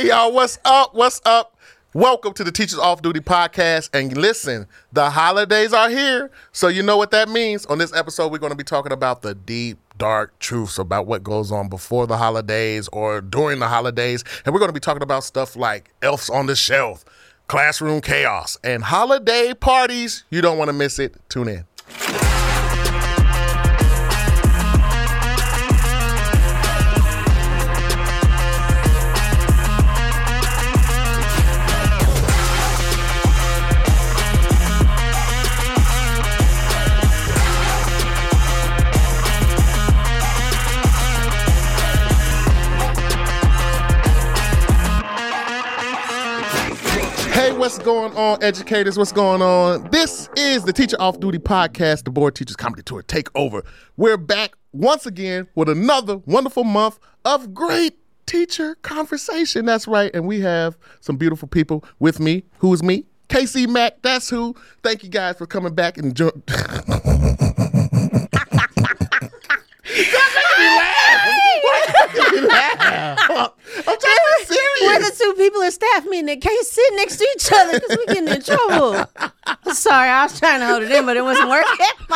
Hey, y'all, what's up? What's up? Welcome to the Teachers Off Duty podcast. And listen, the holidays are here, so you know what that means. On this episode, we're going to be talking about the deep, dark truths about what goes on before the holidays or during the holidays. And we're going to be talking about stuff like elves on the shelf, classroom chaos, and holiday parties. You don't want to miss it. Tune in. Hey, what's going on, educators? What's going on? This is the Teacher Off Duty podcast, the Board Teachers Comedy Tour Takeover. We're back once again with another wonderful month of great teacher conversation. That's right. And we have some beautiful people with me. Who is me? KC Mack. That's who. Thank you guys for coming back and joining. I'm trying to be serious. We're the two people in staff meeting that can't sit next to each other because we're getting in trouble. Sorry, I was trying to hold it in, but it wasn't working.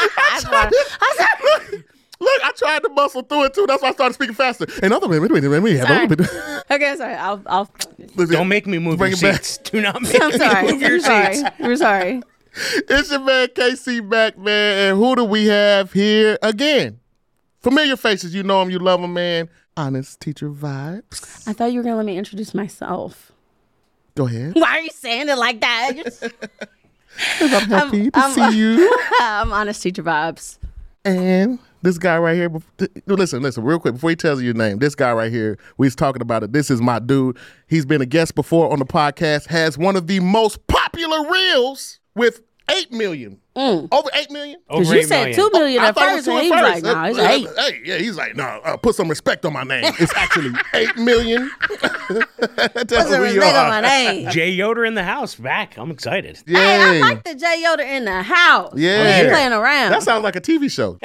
Look, I tried to muscle through it too. That's why I started speaking faster. And other Okay, sorry. I'll. Don't make me move Bring your it back. seats. Do not make I'm me sorry. move your seats. We're sorry. It's your man KC Mack, man. And who do we have here again? Familiar faces, you know them, you love them, man. Honest Teacher Vibes. I thought you were gonna let me introduce myself. Go ahead. Why are you saying it like that? I'm happy to see you. I'm Honest Teacher Vibes. And this guy right here, listen, real quick, before he tells you your name, this guy right here, we was talking about it. This is my dude. He's been a guest before on the podcast, has one of the most popular reels with 8 million. Over 8 million? Because Over you 8 said million. 2 million I at thought it first, was and he was like, no, it's 8. Hey, yeah, he's like, no, put some respect on my name. It's actually 8 million. Put some respect on my name. Jay Yoder in the house, back. I'm excited. Yeah. Hey, I like the Jay Yoder in the house. Yeah. We ain't playing around. That sounds like a TV show.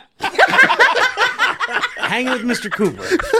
Hanging with Mr. Cooper.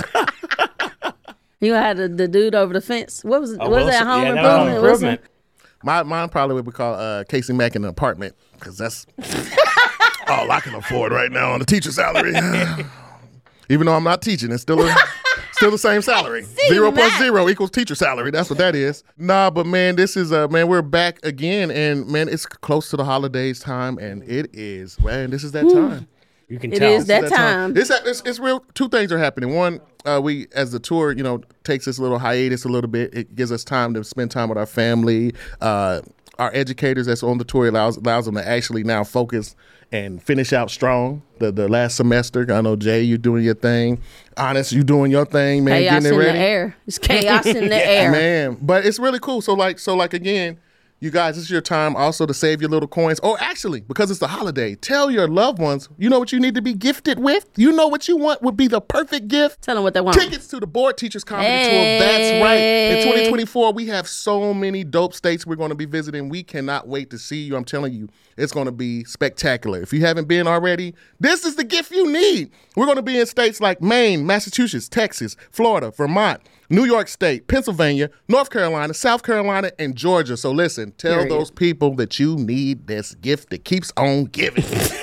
You had the dude over the fence. What was it? Oh, What was Wilson. that? Home Yeah, that was improvement? Home Improvement. Mine probably would be called Casey Mack in an apartment, because that's all I can afford right now on the teacher salary. Even though I'm not teaching, it's still the same salary. 0 plus 0 equals teacher salary. That's what that is. Nah, but man, this is man, we're back again, and man, it's close to the holidays time, and it is, man, this is that time. You can It tell. is that time. It's real. Two things are happening. One, we as the tour, takes this little hiatus a little bit. It gives us time to spend time with our family. Our educators that's on the tour allows them to actually now focus and finish out strong. The last semester, I know Jay, you doing your thing. Honest, you doing your thing, man. Chaos getting it in ready. the air. It's chaos in the air. Man, but it's really cool. So like again, you guys, this is your time also to save your little coins. Or actually, because it's the holiday, tell your loved ones, you know what you need to be gifted with? You know what you want would be the perfect gift? Tell them what they want. Tickets to the Board Teachers Comedy Tour. That's right. In 2024, we have so many dope states we're going to be visiting. We cannot wait to see you. I'm telling you, it's going to be spectacular. If you haven't been already, this is the gift you need. We're going to be in states like Maine, Massachusetts, Texas, Florida, Vermont, New York State, Pennsylvania, North Carolina, South Carolina, and Georgia. So listen, tell those people that you need this gift that keeps on giving.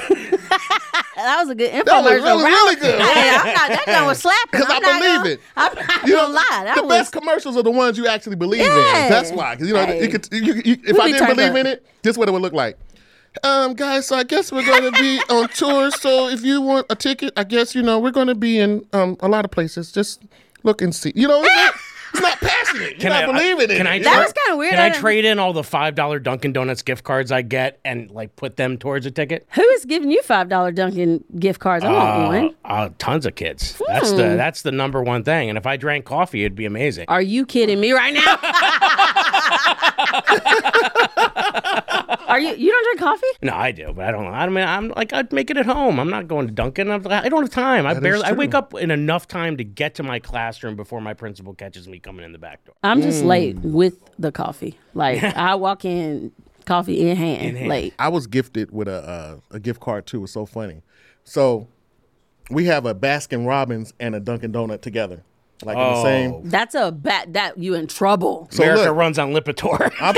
That was a good infomercial. That was really good. Hey, that one was slapping. Because I believe it. I'm not gonna lie. The best commercials are the ones you actually believe in. That's why. Because if I didn't believe in it, this is what it would look like. Guys, so I guess we're going to be on tour. So if you want a ticket, I guess, we're going to be in a lot of places. Just look and see. It's not passionate. You're not believing in it. That was kind of weird. Can I trade in all the $5 Dunkin' Donuts gift cards I get and put them towards a ticket? Who is giving you $5 Dunkin' gift cards? I want one. Tons of kids. That's the number one thing. And if I drank coffee, it'd be amazing. Are you kidding me right now? You don't drink coffee? No, I do, but I don't know. I mean, I'd make it at home. I'm not going to Dunkin'. I don't have time. I wake up in enough time to get to my classroom before my principal catches me coming in the back door. I'm just late with the coffee. I walk in, coffee in hand. Late. I was gifted with a gift card too. It's so funny. So we have a Baskin Robbins and a Dunkin' Donut together. Like in the same. That's a bad. That you in trouble. So America look, runs on Lipitor. I'm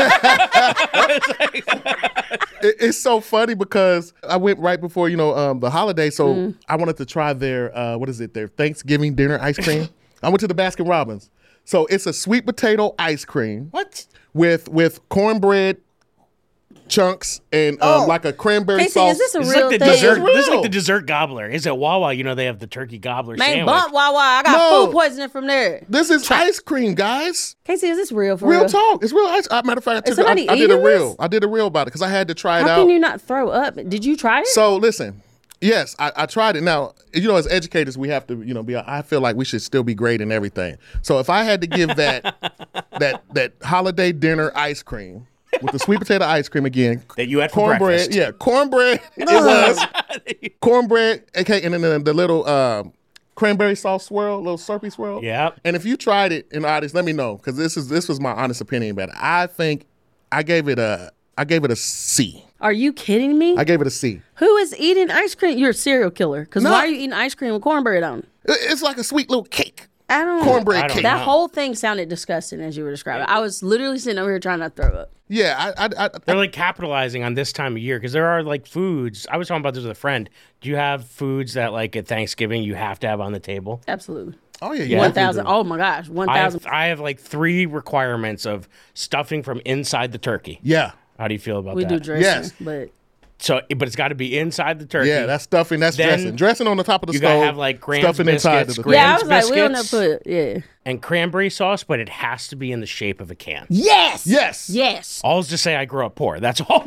trying. It's so funny because I went right before the holiday, so I wanted to try their their Thanksgiving dinner ice cream. I went to the Baskin Robbins, so it's a sweet potato ice cream. What? With cornbread chunks and like a cranberry Casey, sauce. is this a This is real like the thing? dessert. It's This is real. like the dessert gobbler. Is it Wawa? They have the turkey gobbler Man, sandwich. bump Wawa. I got No. food poisoning from there. This is ice cream, guys. Casey, is this real for Real real? talk. It's real ice. Matter of fact, Is somebody I did a eating reel. this? I did a reel about it because I had to try it How out. can you not throw up? Did you try it? So listen, yes, I tried it. Now, as educators, we have to, I feel like we should still be grading everything. So if I had to give that holiday dinner ice cream with the sweet potato ice cream again, That you had for cornbread, breakfast. yeah, cornbread. It was cornbread, okay, and then the little cranberry sauce swirl, little Slurpee swirl. Yep. And if you tried it in the audience, let me know because this was my honest opinion about it. I think I gave it a C. Are you kidding me? I gave it a C. Who is eating ice cream? You're a serial killer. Because No. why are you eating ice cream with cornbread on it? It's like a sweet little cake. I don't. Cornbread I don't cake. know. That whole thing sounded disgusting as you were describing. I was literally sitting over here trying not to throw up. Yeah, They're like capitalizing on this time of year because there are like foods. I was talking about this with a friend. Do you have foods that like at Thanksgiving you have to have on the table? Absolutely. oh yeah, you 1,000. definitely do. Oh my gosh. I 1,000. have like 3 requirements of stuffing from inside the turkey. Yeah, How do you feel about We that? do dressing. Yes. But So, but it's got to be inside the turkey. yeah, that's stuffing. That's Then dressing. Dressing on the top of the you stove. gotta have, like, Grand's stuffing inside biscuits, of the yeah, I Grand's was like, we don't know biscuits. put. Yeah. And cranberry sauce, but it has to be in the shape of a can. Yes. Yes. Yes. All's to say I grew up poor. That's all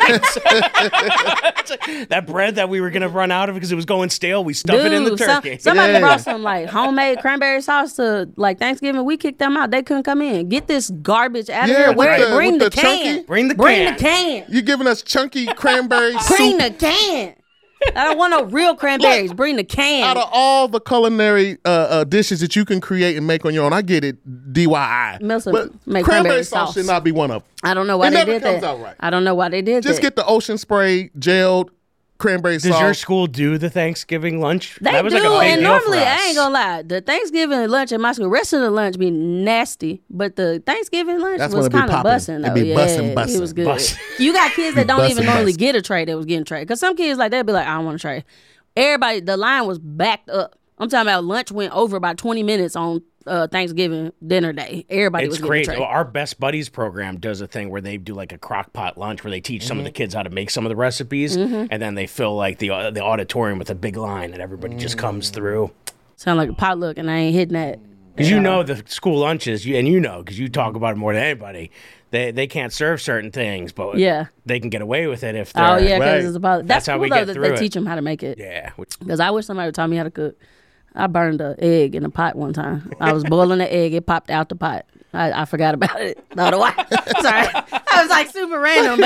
that means. That bread that we were going to run out of because it was going stale, we stuff it in the turkey. Somebody Yeah. brought some like homemade cranberry sauce to like Thanksgiving. We kicked them out. They couldn't come in. Get this garbage out of Yeah, here. with Where? the- Bring with the the can. chunky- Bring the Bring can. the can. You giving us chunky cranberry Bring soup the can. I don't want no real cranberries. Bring the can. out of all the culinary dishes that you can create and make on your own. I get it, DIY. Melissa but make cranberry cranberry sauce sauce. should not be one of them. I don't know why It they never did comes that. out right. I don't know why they did Just that. get the Ocean Spray gelled cranberry Does sauce. your school do the Thanksgiving lunch? They that was do, like a big and deal normally for us. I ain't gonna lie. The Thanksgiving lunch at my school, rest of the lunch be nasty, but the Thanksgiving lunch That's when was it be kind of popping. busting It though. be Yeah, bussin'. it was good. Bussin'. You got kids that don't even bussin', normally bussin'. get a tray that was getting tray, because some kids like they'll be like, I don't want a tray. Everybody, the line was backed up. I'm talking about lunch went over about 20 minutes on Thanksgiving dinner day. Everybody It's was getting great. a tray. Well, our Best Buddies program does a thing where they do like a crock pot lunch where they teach some of the kids how to make some of the recipes, and then they fill like the auditorium with a big line and everybody just comes through. Sound like a potluck, and I ain't hitting that. Because you know the school lunches, because you talk about it more than anybody. They can't serve certain things, but Yeah. they can get away with it if they're Oh yeah, right. because it's about That's that's how cool we though get that through they it. teach them how to make it. Yeah. Because I wish somebody would taught me how to cook. I burned an egg in a pot one time. I was boiling the egg. It popped out the pot. I forgot about it. No, the wife. Sorry. I was like super random.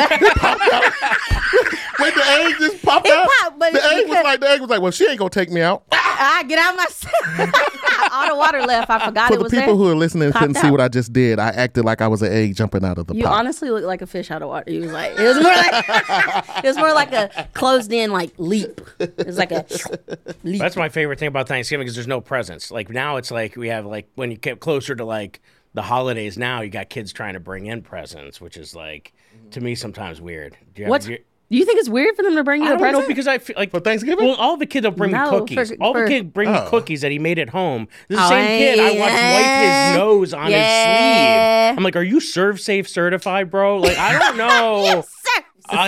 Wait, the egg just popped It out? popped, but the egg because- was like, well, she ain't going to take me out. I get out my all the water left. I forgot For it the was people there. who are listening and couldn't Popped see out. what I just did, I acted like I was an egg jumping out of the You pot. honestly look like a fish out of water. It was more like a closed in like leap. It was like a leap. That's my favorite thing about Thanksgiving because there's no presents. Like now it's like we have like when you get closer to like the holidays now, you got kids trying to bring in presents, which is like to me sometimes weird. Do you What's ever, do you think it's weird for them to bring you I a don't present? know because I feel like For Thanksgiving? Well, all the kids will bring No, me cookies. All the kids bring me cookies that he made at home. The Oh, same kid I watched yeah. wipe his nose on Yeah. his sleeve. I'm like, are you Serve Safe certified, bro? Like I don't know. Sir,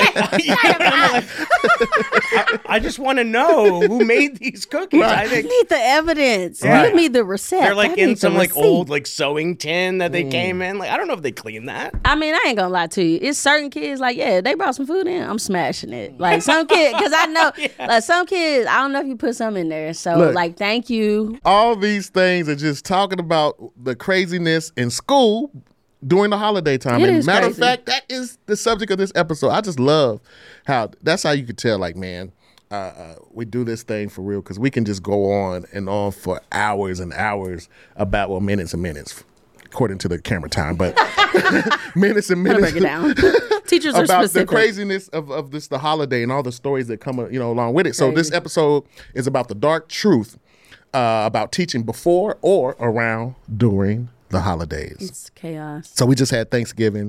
I just want to know who made these cookies. I I think need the evidence. Right. Give me the receipt. they're like I in need the some like receipt. old like sewing tin that they came in. Like I don't know if they clean that. I mean, I ain't gonna lie to you. It's certain kids like, yeah, they brought some food in. I'm smashing it. Like some kids, because I know, like some kids, I don't know if you put some in there. So Look. like, thank you. All these things are just talking about the craziness in school during the holiday time. It And is matter crazy. of fact, that is the subject of this episode. I just love how that's how you could tell, like, man, we do this thing for real because we can just go on and on for hours and hours about, well, minutes and minutes, according to the camera time, but minutes and Gotta minutes break it down. Teachers are about specific. the craziness of this the holiday and all the stories that come along with it. So this Crazy. episode is about the dark truth about teaching before or around during the holidays. It's chaos. So we just had Thanksgiving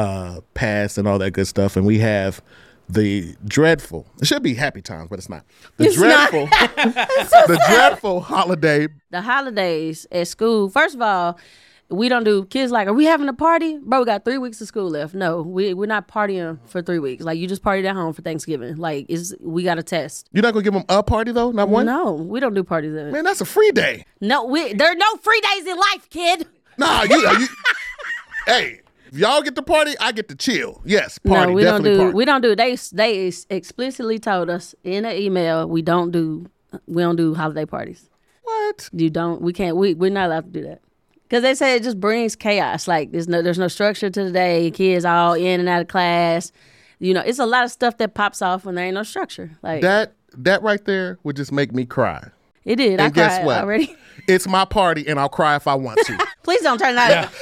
pass and all that good stuff, and we have the dreadful. It should be happy times, but it's not. The It's dreadful, the dreadful holiday. The holidays at school. First of all, we don't do kids like, are we having a party? Bro, we got 3 weeks of school left. No, we're not partying for 3 weeks. Like, you just partied at home for Thanksgiving. Like, we got a test. You're not gonna give them a party though? Not one? No, we don't do parties at it. Man, that's a free day. No, there are no free days in life, kid. Nah, you hey, if y'all get to party, I get to chill. Yes, party. No, we don't definitely do. party. We don't do. They explicitly told us in an email we don't do holiday parties. What? You don't. We can't. We're not allowed to do that because they say it just brings chaos. Like there's no structure to the day. Kids all in and out of class. You know, it's a lot of stuff that pops off when there ain't no structure. Like That right there would just make me cry. it did. And I guess cried what? already. It's my party, and I'll cry if I want to. Please don't turn that.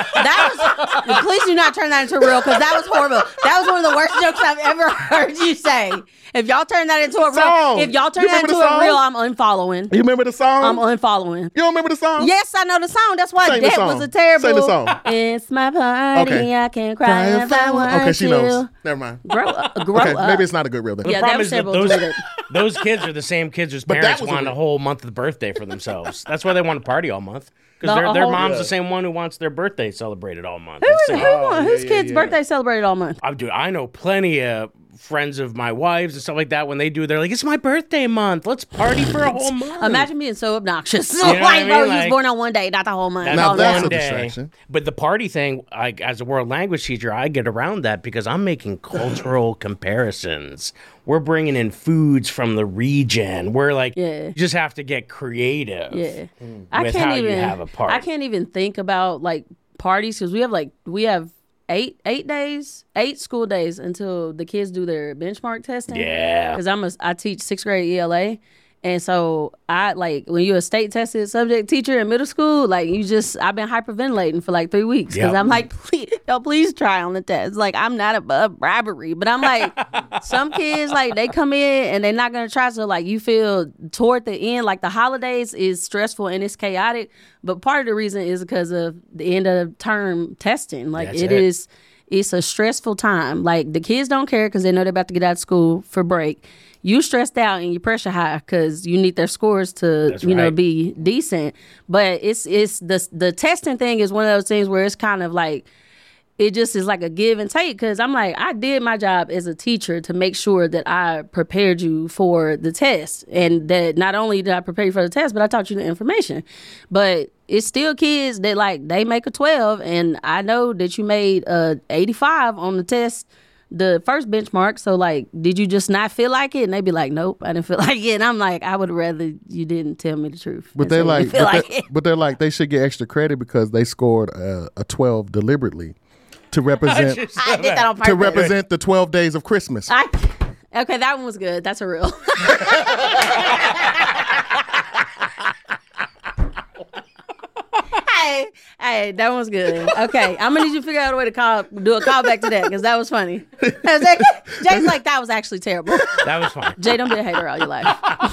That was. Please do not turn that into real because that was horrible. That was one of the worst jokes I've ever heard you say. If y'all turn that into a Song. real, if y'all turn You that remember into the a song? real, I'm unfollowing. You remember the song? I'm unfollowing. You don't remember the song? Yes, I know the song. That's why Sing the that song. was a terrible. Sing the song. It's my party. Okay. I can cry if I want Okay, she to. knows. Never mind. Grow up. Okay, maybe it's not a good real then. Yeah, Problem that was is that terrible. those, to do that. those kids are the same kids whose But that parents was a want a real- whole month of the birthday for themselves. That's why they want to party all month. The Because their whole- mom's the same one who wants their birthday celebrated all month. Whose kid's birthday celebrated all month? I know plenty of friends of my wives and stuff like that. When they do, they're like, "It's my birthday month. Let's party for a whole month." Imagine being so obnoxious. know what I Like, mean? bro, you was Like- born on one day, not the whole month. That's Now Oh, that's no. a distraction. But the party thing, as a world language teacher, I get around that because I'm making cultural comparisons. We're bringing in foods from the region. We're like, Yeah. you just have to get creative. Yeah, With how you have a party. I can't even think about like parties because we have 8 school days until the kids do their benchmark testing. Yeah. Because I teach 6th grade ELA. And so I like when you're a state tested subject teacher in middle school, like I've been hyperventilating for like 3 weeks because Yep. I'm like, please try on the test. Like I'm not above bribery, but I'm like, some kids like they come in and they're not gonna try. So like you feel toward the end, like the holidays is stressful and it's chaotic. But part of the reason is because of the end of term testing. Like That's it it. is. It's a stressful time. Like the kids don't care because they know they're about to get out of school for break. You stressed out and you pressure high because you need their scores to That's know right. be decent. But it's the testing thing is one of those things where it's kind of like it just is like a give and take because I'm like I did my job as a teacher to make sure that I prepared you for the test and that not only did I prepare you for the test but I taught you the information. But it's still kids that like they make a 12 and I know that you made a 85 on the test the first benchmark. So like did you just not feel like it? And they be like nope, I didn't feel like it. And I'm like I would rather you didn't tell me the truth. But and they're say you like, didn't feel like it. but they're like, they should get extra credit because they scored a 12 deliberately to represent I did that on purpose. to represent the 12 days of Christmas. Okay, that one was good. That's a real. Hey, that one was good. Okay, I'm gonna need you to figure out a way to do a callback to that because that was funny. Jay's like, that was actually terrible. That was fun. Jay, don't be a hater all your life.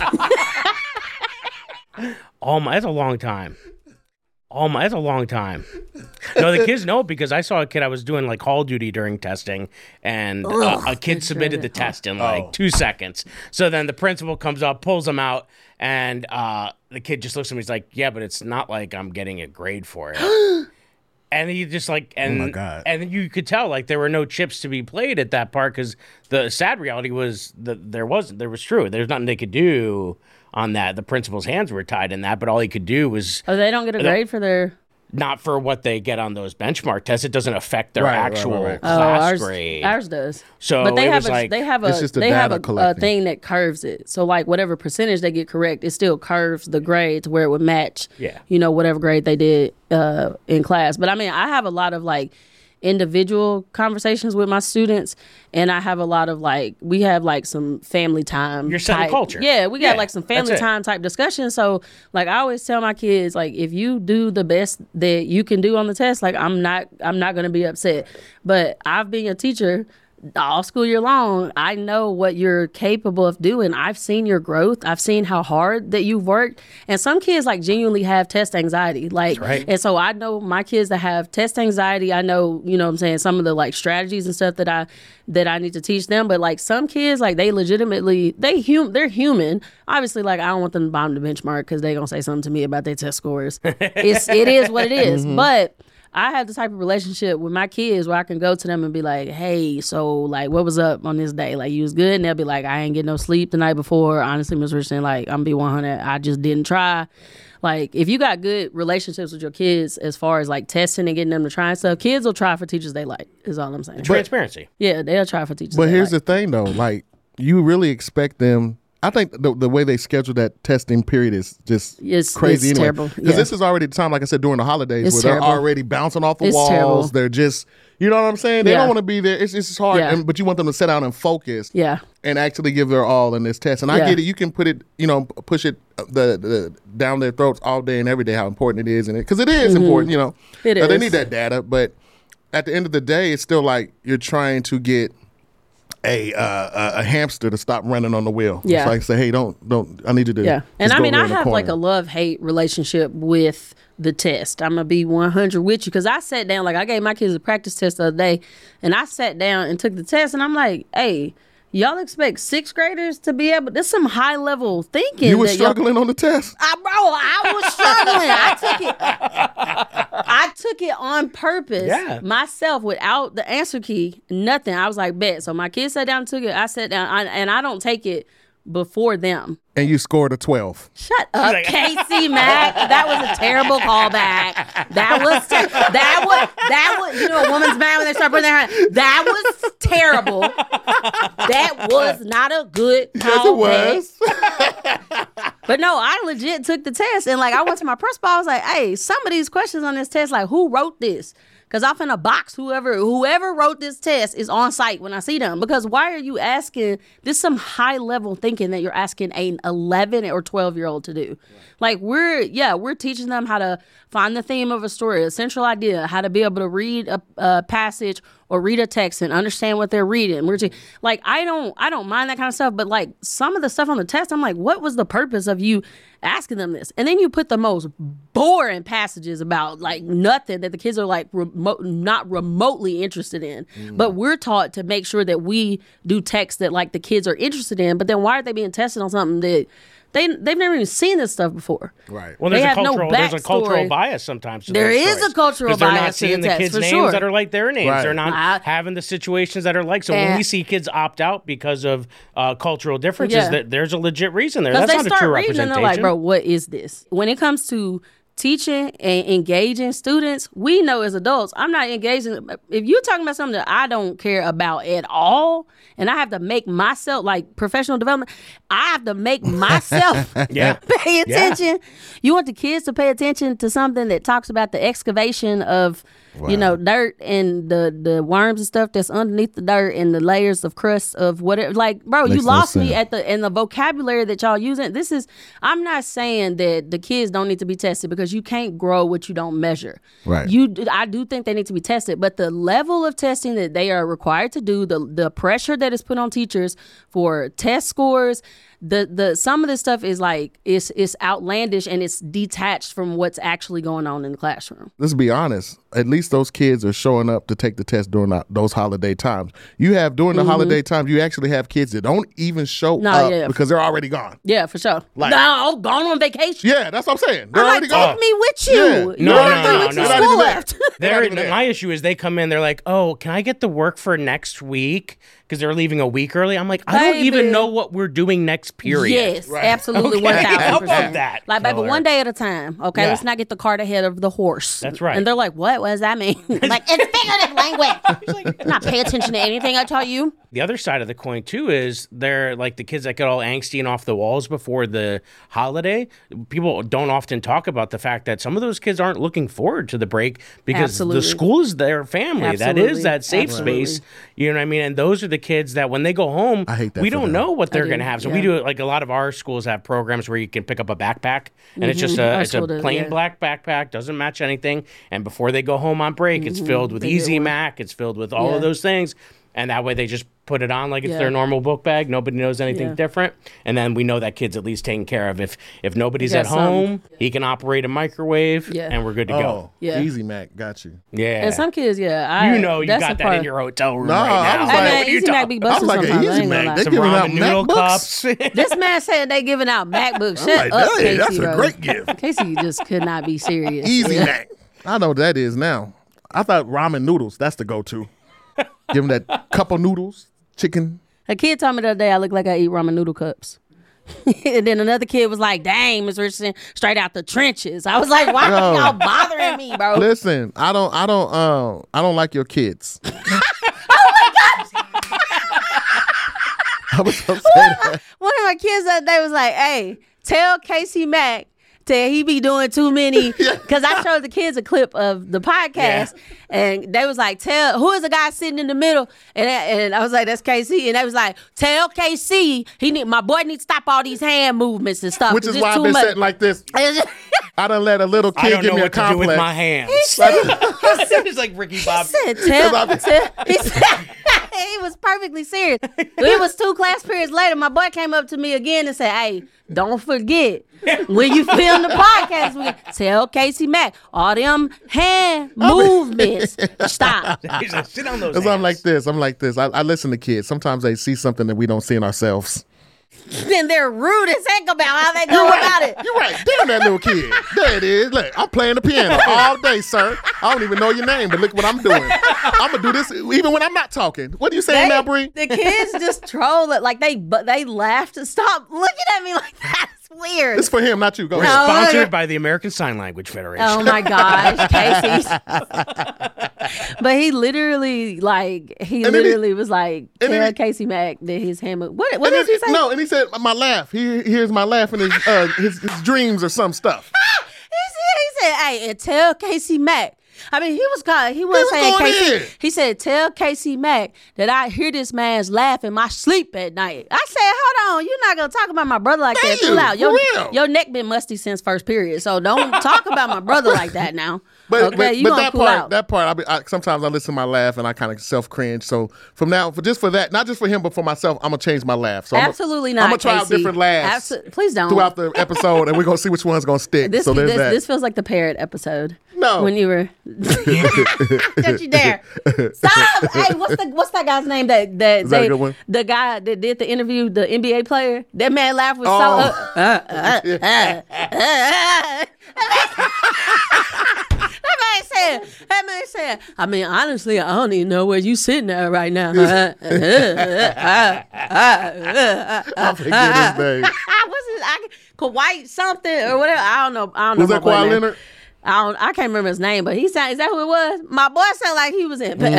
That's a long time. That's a long time. No, the kids know because I saw a kid. I was doing like hall duty during testing, and a kid submitted the test in like 2 seconds. So then the principal comes up, pulls him out, and the kid just looks at me. He's like, "Yeah, but it's not like I'm getting a grade for it." And he just like, and Oh my God. and you could tell like there were no chips to be played at that part because the sad reality was that there was true. There's nothing they could do on that. The principal's hands were tied in that, but all he could do was Oh, they don't get a grade for their. not for what they get on those benchmark tests. It doesn't affect their Right, actual right. class grade. Ours does. So but they it have was like- they have It's just the they have data a collecting. thing that curves it. So like whatever percentage they get correct, it still curves the grade to where it would match. Yeah. Whatever grade they did in class. But I mean, I have a lot of like individual conversations with my students, and I have a lot of like we have like some family time. You're setting type- culture. Yeah, we got Yeah, like some that's family it. time type discussion. So like I always tell my kids, like if you do the best that you can do on the test, like I'm not gonna be upset. But I've been a teacher all school year long, I know what you're capable of doing. I've seen your growth. I've seen how hard that you've worked. And some kids like genuinely have test anxiety. Like, and so I know my kids that have test anxiety. I know, you know what I'm saying, some of the like strategies and stuff that I need to teach them. But like some kids, like they legitimately, they're human. Obviously, like I don't want them to bomb the benchmark because they're going to say something to me about their test scores. It is what it is. But I have the type of relationship with my kids where I can go to them and be like, hey, so like what was up on this day? Like you was good? And they'll be like, I ain't get no sleep the night before. Honestly, Ms. Richardson, like I'm be 100. I just didn't try. Like if you got good relationships with your kids as far as like testing and getting them to try and stuff, kids will try for teachers they like, is all I'm saying. Transparency. Yeah, they'll try for teachers But they here's like. the thing though, like you really expect them. I think the way they schedule that testing period is just crazy. It's anyway. terrible. Because this is already the time, like I said, during the holidays, It's where terrible. they're already bouncing off the It's walls. terrible. They're just, you know what I'm saying? They Yeah. don't want to be there. It's just hard. Yeah. But you want them to sit down and focus. Yeah. And actually give their all in this test. And I Yeah. get it. You can put it, push it the down their throats all day and every day how important it is, and because it is important. It They is. need that data, but at the end of the day, it's still like you're trying to get a hamster to stop running on the wheel. Yeah. It's like say, hey, don't. I need you to. Yeah. And just I go mean, I around the have like corner. a love-hate relationship with the test. I'm going to be 100 with you because I sat down, like I gave my kids a practice test the other day, and I sat down and took the test, and I'm like, hey, y'all expect sixth graders to be able, there's some high-level thinking. You were that y'all- struggling on the test. I was struggling. I took it on purpose. Yeah. Myself without the answer key, nothing. I was like, bet. So my kids sat down and took it. I sat down, and I don't take it before them. And you scored a 12. Shut up, Casey Mack. That was a terrible callback. That was. You know, a woman's mad when they start putting their hand. That was terrible. That was not a good callback. Yes, it was. But no, I legit took the test, and like I went to my principal. I was like, "Hey, some of these questions on this test, like who wrote this? Because I'm finna box whoever wrote this test is on site when I see them. Because why are you asking? This some high level thinking that you're asking an 11 or 12-year-old to do. Like we're teaching them how to find the theme of a story, a central idea, how to be able to read a passage or read a text and understand what they're reading. Like I don't mind that kind of stuff, but like some of the stuff on the test, I'm like, what was the purpose of you asking them this? And then you put the most boring passages about like nothing that the kids are like not remotely interested in. But we're taught to make sure that we do text that like the kids are interested in. But then why are they being tested on something that they've never even seen this stuff before? Right. Well, They there's have no there's a cultural backstory. bias sometimes. To There those is stories. a cultural 'Cause they're not bias to the seeing the test, kids' for names sure. that are like their names. Right. They're not having the situations that are like. So when And- we see kids opt out because of cultural differences, Yeah. that there's a legit reason there. Because That's they not a true start reading and representation. they're like, bro, what is this? When it comes to teaching and engaging students, we know as adults, I'm not engaging. If you're talking about something that I don't care about at all, and I have to make myself, like professional development, I have to make myself Yeah. pay attention. You want the kids to pay attention to something that talks about the excavation of, dirt and the worms and stuff that's underneath the dirt and the layers of crust of whatever. Like, bro, you Makes no lost me sense. in the vocabulary that y'all using. I'm not saying that the kids don't need to be tested because you can't grow what you don't measure. Right. I do think they need to be tested, but the level of testing that they are required to do, the pressure that is put on teachers for test scores, the some of this stuff is like it's outlandish and it's detached from what's actually going on in the classroom. Let's be honest. At least those kids are showing up to take the test during those holiday times. You have during the holiday times, you actually have kids that don't even show up because they're already gone. Yeah, for sure. Like- No, gone on vacation. Yeah, that's what I'm saying. They're I'm already like, gone. take me with you. Yeah. You No, got no, 3 no, weeks no. of They're not school even there. left. They're, even there. my issue is they come in, they're like, oh, can I get the work for next week? Because they're leaving a week early. I'm like, I don't Baby. even know what we're doing next period. Yes, absolutely, Okay. 1,000%. How about that, Like, baby, Keller? one day at a time. Okay, Yeah. let's not get the cart ahead of the horse. That's right. And they're like, what? What does that mean? I'm like, it's figurative language. Not pay attention to anything I tell you. The other side of the coin too is they're like the kids that get all angsty and off the walls before the holiday. People don't often talk about the fact that some of those kids aren't looking forward to the break because Absolutely. the school is their family. That Absolutely. is that safe Absolutely. space. You know what I mean? And those are the kids that when they go home, I hate that we for don't them. know what they're do, going to have. So we yeah. do it like a lot of our schools have programs where you can pick up a backpack and it's just Our it's a school does, plain yeah. black backpack, doesn't match anything. And before they go home on break, it's filled with They get Easy one. Mac, it's filled with all Yeah. of those things. And that way they just put it on like it's their normal book bag. Nobody knows anything different. And then we know that kid's at least taken care of. If nobody's at home, he can operate a microwave and we're good to go. Yeah. Easy Mac, got you. Yeah. And some kids, you got that in your hotel room right now. I was like, Easy Mac be I busting was like, sometimes. I Easy ain't gonna Mac, lie. they giving out ramen noodle MacBooks? cups. This man said they giving out MacBooks. Shut like, up, hey, Casey, that's a bro. great gift. Casey just could not be serious. Easy Mac. I know what that is now. I thought ramen noodles, that's the go-to. Give them that cup of noodles, chicken. A kid told me the other day I look like I eat ramen noodle cups. And then another kid was like, dang, Miss Richardson, straight out the trenches. I was like, why are y'all bothering me, bro? Listen, I don't like your kids. I was so sad. One of my kids the other day was like, hey, tell Casey Mack that he be doing too many. Because I showed the kids a clip of the podcast, and they was like, who is the guy sitting in the middle? And I was like, that's KC. And they was like, tell KC, my boy needs to stop all these hand movements and stuff. Which is why I've been sitting like this. I done let a little kid give me a complex. To do with my hands. He said, It's like Ricky Bobby. He said, he was perfectly serious. It was 2 class periods later. My boy came up to me again and said, hey, don't forget, when you film the podcast, tell Casey Mack, all them hand movements, stop. He's like, sit on those Because hands. I'm like this. I listen to kids. Sometimes they see something that we don't see in ourselves. Then they're rude as heck about how they go about it. You're right. Damn that little kid. There it is. Look, I'm playing the piano all day, sir. I don't even know your name, but look what I'm doing. I'm going to do this even when I'm not talking. What are you saying now, Bree? The kids just troll it. Like, they laugh to stop looking at me like that. It's weird. It's for him, not you. Go We're ahead. sponsored by the American Sign Language Federation. Oh my gosh, Casey. But he literally, was like, tell Casey Mack that his hammer. What did he say? No, and he said, my laugh. Here's my laugh in his dreams or some stuff. He said, hey, and tell Casey Mack. I mean, he wasn't saying Casey. He said, tell Casey Mack that I hear this man's laugh in my sleep at night. I said, hold on, you're not going to talk about my brother like that. Cool out. Your neck been musty since first period, so don't talk about my brother like that now. But that part, sometimes I listen to my laugh and I kind of self cringe. So from now, just for that, not just for him, but for myself, I'm gonna change my laugh. So absolutely not. I'm gonna try out different laughs. Please don't. Throughout the episode, and we're gonna see which one's gonna stick. This feels like the parrot episode. No, when you were, don't you dare stop! Hey, what's that guy's name? That a good one? The guy that did the interview, the NBA player. That man laughed was That man said, I mean, honestly, I don't even know where you sitting at right now. I forget his name. Kawhi something or whatever. I don't know. Was that Kawhi Leonard? I can't remember his name, but is that who it was? My boy sounded like he was in. Nah,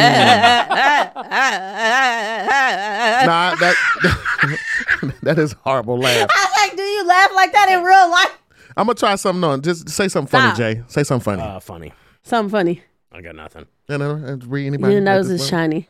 that is a horrible laugh. I was like, do you laugh like that in real life? I'm gonna try something on. Just say something funny, Jay. Say something funny. Funny. Something funny. I got nothing. You know, read anybody. Your nose is shiny.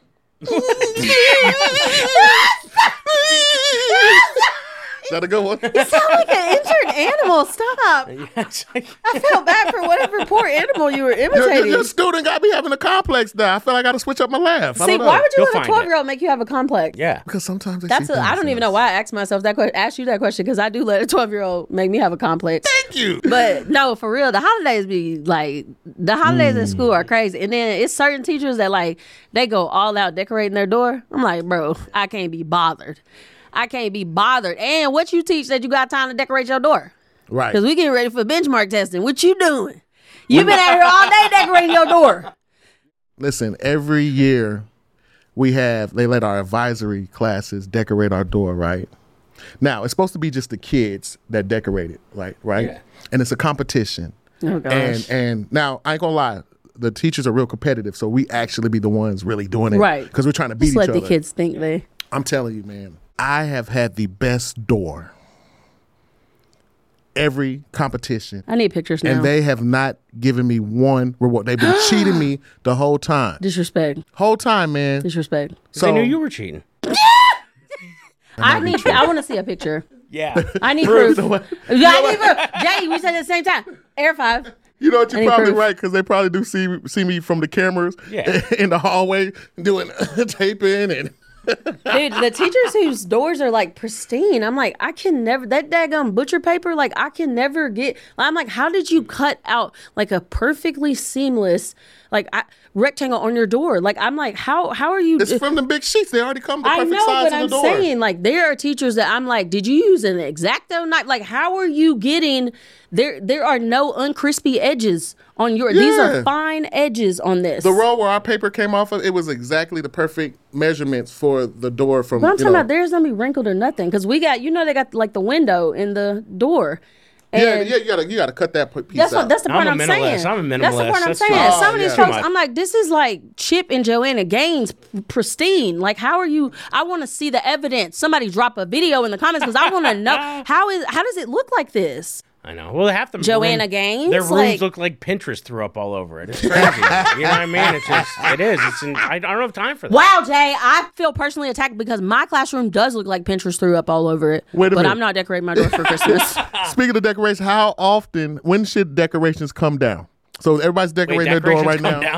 Is that a good one? You sound like an injured animal. Stop. I felt bad for whatever poor animal you were imitating. Your student got me having a complex now. I feel like I got to switch up my laugh. See, why would you let a 12-year-old make you have a complex? Yeah. Because sometimes I don't even know why I asked myself that question. Asked you that question because I do let a 12-year-old make me have a complex. Thank you. But no, for real, the holidays at school are crazy. And then it's certain teachers that they go all out decorating their door. I'm like, bro, I can't be bothered. And what you teach that you got time to decorate your door? Right. Because we getting ready for benchmark testing. What you doing? You been out here all day decorating your door. Listen, every year they let our advisory classes decorate our door, right? Now, it's supposed to be just the kids that decorate it, right? Yeah. And it's a competition. Oh, gosh. And now, I ain't gonna lie, the teachers are real competitive, so we actually be the ones really doing it. Right. Because we're trying to beat each other. Just let the kids think they... I'm telling you, man, I have had the best door every competition. I need pictures now. And they have not given me one reward. They've been cheating me the whole time. Disrespect. Whole time, man. Disrespect. So they knew you were cheating. I want to see a picture. Yeah. I need proof. I need proof. Jay, we said it at the same time. Air 5. You know what? You're Any probably proof? right, because they probably do see me from the cameras in the hallway doing taping and. Dude, the teachers whose doors are like pristine, I'm like, I can never, that daggum butcher paper, like I can never get, I'm like, how did you cut out like a perfectly seamless rectangle on your door? Like, I'm like, how are you? It's from the big sheets. They already come the I perfect know, size but of I'm the door. saying, like, there are teachers that I'm like, did you use an X-Acto knife? Like, how are you getting, there are no uncrispy edges on your, these are fine edges on this. The roll where our paper came off of, it was exactly the perfect measurements for the door from, But I'm talking about there's gonna be wrinkled or nothing, because we got, they got like the window in the door. And you gotta cut that piece out. That's the part I'm saying. I'm a minimalist. That's the part I'm That's saying. too- Some of these yeah. folks, Too much. I'm like, this is like Chip and Joanna Gaines pristine. Like, how are you? I want to see the evidence. Somebody drop a video in the comments, because I want to know how does it look like this? I know. Well, half them Joanna Gaines? Their rooms Like- look like Pinterest threw up all over it. It's crazy. You know what I mean? It is. I don't have time for that. Wow, Jay, I feel personally attacked because my classroom does look like Pinterest threw up all over it. Wait a but minute. I'm not decorating my door for Christmas. Speaking of decorations, when should decorations come down? So everybody's decorating their door right now.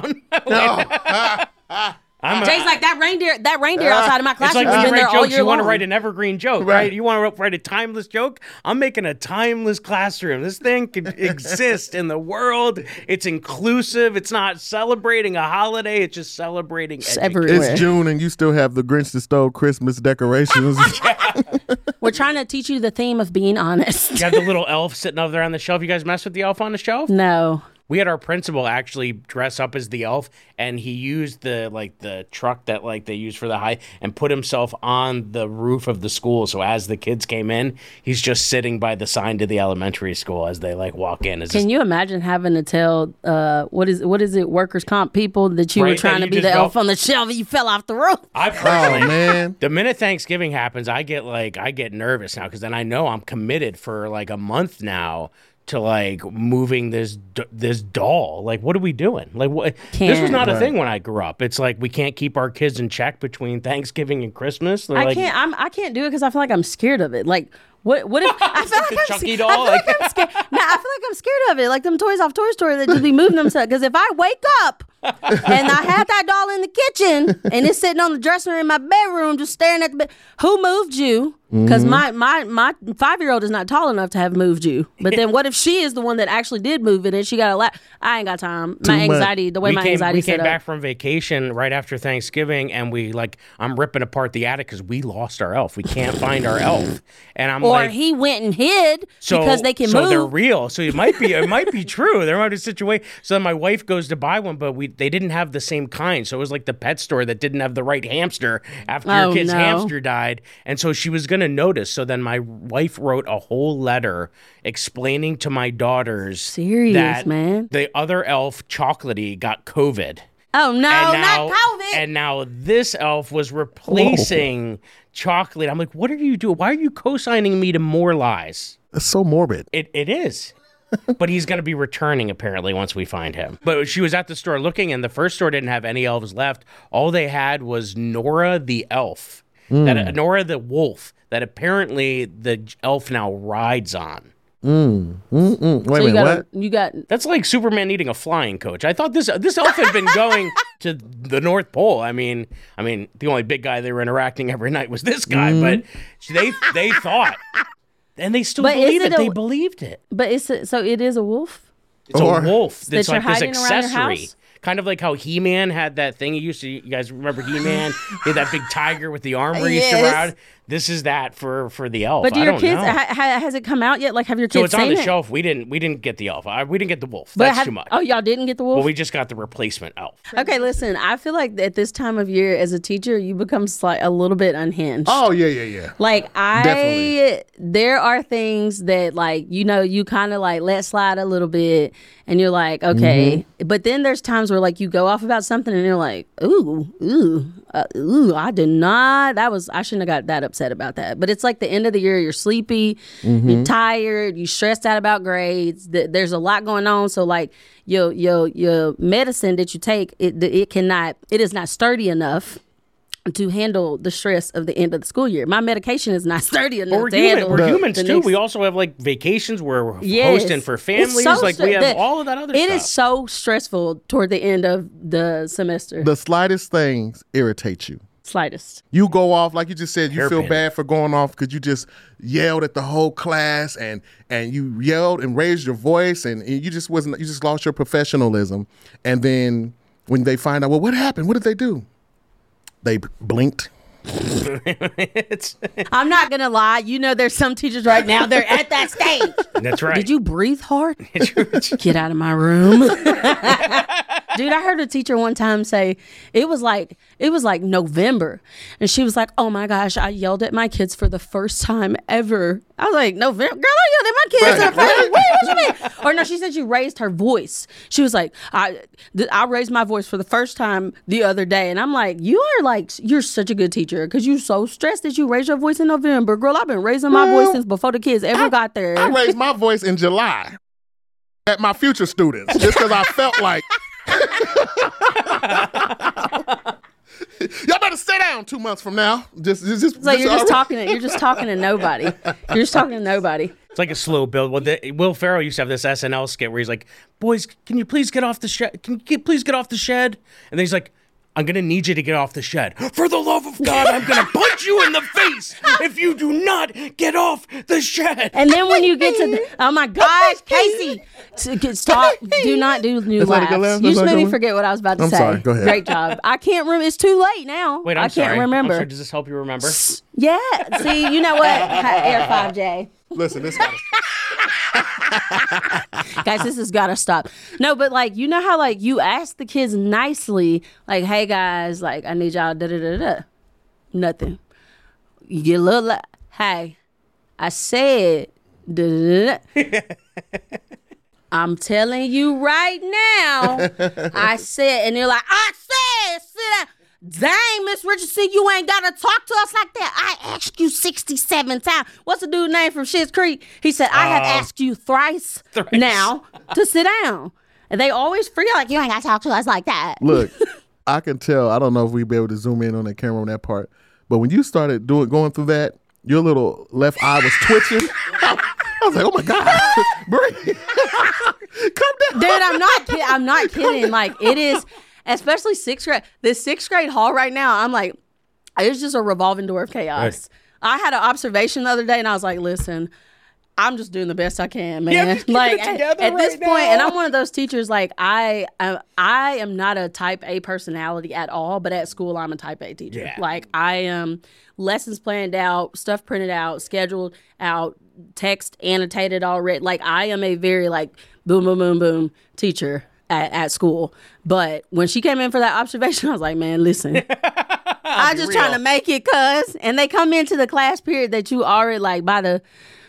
Jay's like, that reindeer outside of my It's classroom like when has you been there write all jokes, year you want to long. write an evergreen joke, right? You want to write a timeless joke. I'm making a timeless classroom. This thing could exist in the world. It's inclusive. It's not celebrating a holiday. It's just celebrating education. Everywhere. It's June and you still have the Grinch that stole Christmas decorations. We're trying to teach you the theme of being honest. You have the little elf sitting over there on the shelf. You guys mess with the elf on the shelf? No. We had our principal actually dress up as the elf, and he used the truck that they use for the high and put himself on the roof of the school. So as the kids came in, he's just sitting by the sign to the elementary school as they walk in. Can you imagine having to tell what is it, workers' comp people that you were Right, trying that to you be just the elf on the shelf and you fell off the roof? I personally, man. the minute Thanksgiving happens, I get nervous now, because then I know I'm committed for a month now to moving this doll. What are we doing? What? This was not a thing when I grew up. It's we can't keep our kids in check between Thanksgiving and Christmas. They're I can't do it because I feel like I'm scared of it. What if I feel like the I'm Chucky scared? doll? I feel like I'm scared. No, I feel like I'm scared of it. Like them toys off Toy Story that just be moving themselves. Because if I wake up and I have that doll in the kitchen and it's sitting on the dresser in my bedroom just staring at the bed, who moved you? Because my 5-year-old is not tall enough to have moved you. But then what if she is the one that actually did move it and she got a lap? I ain't got time. My anxiety, the way my anxiety we set came up. back from vacation right after Thanksgiving, and I'm ripping apart the attic because we lost our elf. We can't find our elf, and I'm Or he went and hid because they can so move. they're real. So it might be true. There might be a situation. So then my wife goes to buy one, but they didn't have the same kind. So it was like the pet store that didn't have the right hamster after your kid's hamster died, and so she was going to notice. So then my wife wrote a whole letter explaining to my daughters Serious, that man. the other elf, Chocolatey, got COVID. Oh, no, not COVID. And now this elf was replacing Chocolate. I'm like, what are you doing? Why are you co-signing me to more lies? It's so morbid. It is. But he's going to be returning, apparently, once we find him. But she was at the store looking, and the first store didn't have any elves left. All they had was Nora the elf, Nora the wolf, that apparently the elf now rides on. Wait a minute, what? You got That's like Superman needing a flying coach. I thought this elf had been going to the North Pole. I mean, the only big guy they were interacting every night was this guy, but they thought, and they still But believe is it. it They a- belied it. But so it is a wolf? It's Or- a wolf That that's you're like this hiding around your accessory. house? Kind of like how He-Man had that thing. You guys remember He-Man? He had that big tiger with the armor he used to Yes. ride. This is that for the elf. But do I your don't kids, know. has it come out yet? Like, have your So kids it's on seen the it? shelf. We didn't get the elf. We didn't get the wolf. But That's too much. Oh, y'all didn't get the wolf? But we just got the replacement elf. Okay, listen, I feel like at this time of year as a teacher, you become a little bit unhinged. Oh, yeah. Like Definitely. there are things that you kind of let slide a little bit, and you're like, okay. But then there's times where you go off about something, and you're like, ooh, I did not. I shouldn't have got that upset about that. But it's like the end of the year, you're sleepy, you're tired, you're stressed out about grades. There's a lot going on, so your medicine that you take, it is not sturdy enough to handle the stress of the end of the school year. My medication is not sturdy enough But to handle. we're humans the too. next- We also have like vacations where we're Yes. hosting for It's families. so Like we have that- all of that other It stuff. is so stressful toward the end of the semester. The slightest things irritate you. Slightest. You go off, like you just said, you feel Hairpin. bad for going off because you just yelled at the whole class and you yelled and raised your voice and you just lost your professionalism. And then when they find out, well, what happened? What did they do? They blinked. I'm not gonna lie. You know, there's some teachers right now. They're at that stage. That's right. Did you breathe hard? Get out of my room. Dude, I heard a teacher one time say it was like November, and she was like, "Oh my gosh, I yelled at my kids for the first time ever." I was like, "November, girl, I yelled at my kids for the first time." Wait, what you mean? Or no, she said she raised her voice. She was like, "I raised my voice for the first time the other day," and I'm like, "You're such a good teacher because you're so stressed that you raised your voice in November, girl. I've been raising my voice since before the kids ever got there." I raised my voice in July at my future students just because I felt like. Y'all better sit down 2 months from now. Just It's like you're just talking to nobody. You're just talking to nobody. It's like a slow build. Well, Will Ferrell used to have this SNL skit where he's like, "Boys, can you please get off the shed? Please get off the shed?" And then he's like, "I'm going to need you to get off the shed. For the love of God, I'm going to punch you in the face if you do not get off the shed." And then when you get to oh my gosh, Casey, stop. Do not do new That's not a good laughs. laugh? You That's just not a made me good one? forget what I was about to I'm say. sorry. Go ahead. Great job. I can't remember. It's too late now. Wait, I can't remember. I'm sorry, does this help you remember? Yeah. See, you know what? Air 5J. Listen, this guy. Guys, this has got to stop. No, but like, you know how like you ask the kids nicely, like, "Hey guys, like I need y'all da da da da." Nothing. You get a little "Hey, I said da da da." I'm telling you right now. I said, and they're like, "I said, sit down." Dang, Miss Richardson, you ain't gotta talk to us like that. I asked you 67 times. What's the dude's name from Schitt's Creek? He said, "I have asked you thrice now to sit down." And they always forget, like, "You ain't gotta talk to us like that." Look, I can tell. I don't know if we'd be able to zoom in on the camera on that part, but when you started going through that, your little left eye was twitching. I was like, "Oh my God, breathe, calm down." Dude, I'm not kidding. Like, it is, especially sixth grade. This sixth grade hall right now, I'm like, it's just a revolving door of chaos. Right. I had an observation the other day, and I was like, "Listen, I'm just doing the best I can, man." Yeah, like at this point, and I'm one of those teachers. Like I am not a type A personality at all, but at school I'm a type A teacher. Yeah. Like I am lessons planned out, stuff printed out, scheduled out, text annotated already. Like I am a very like boom boom boom boom teacher at school. But when she came in for that observation, I was like, "Man, listen." I'm just trying to make it, cuz. And they come into the class period that you already like by the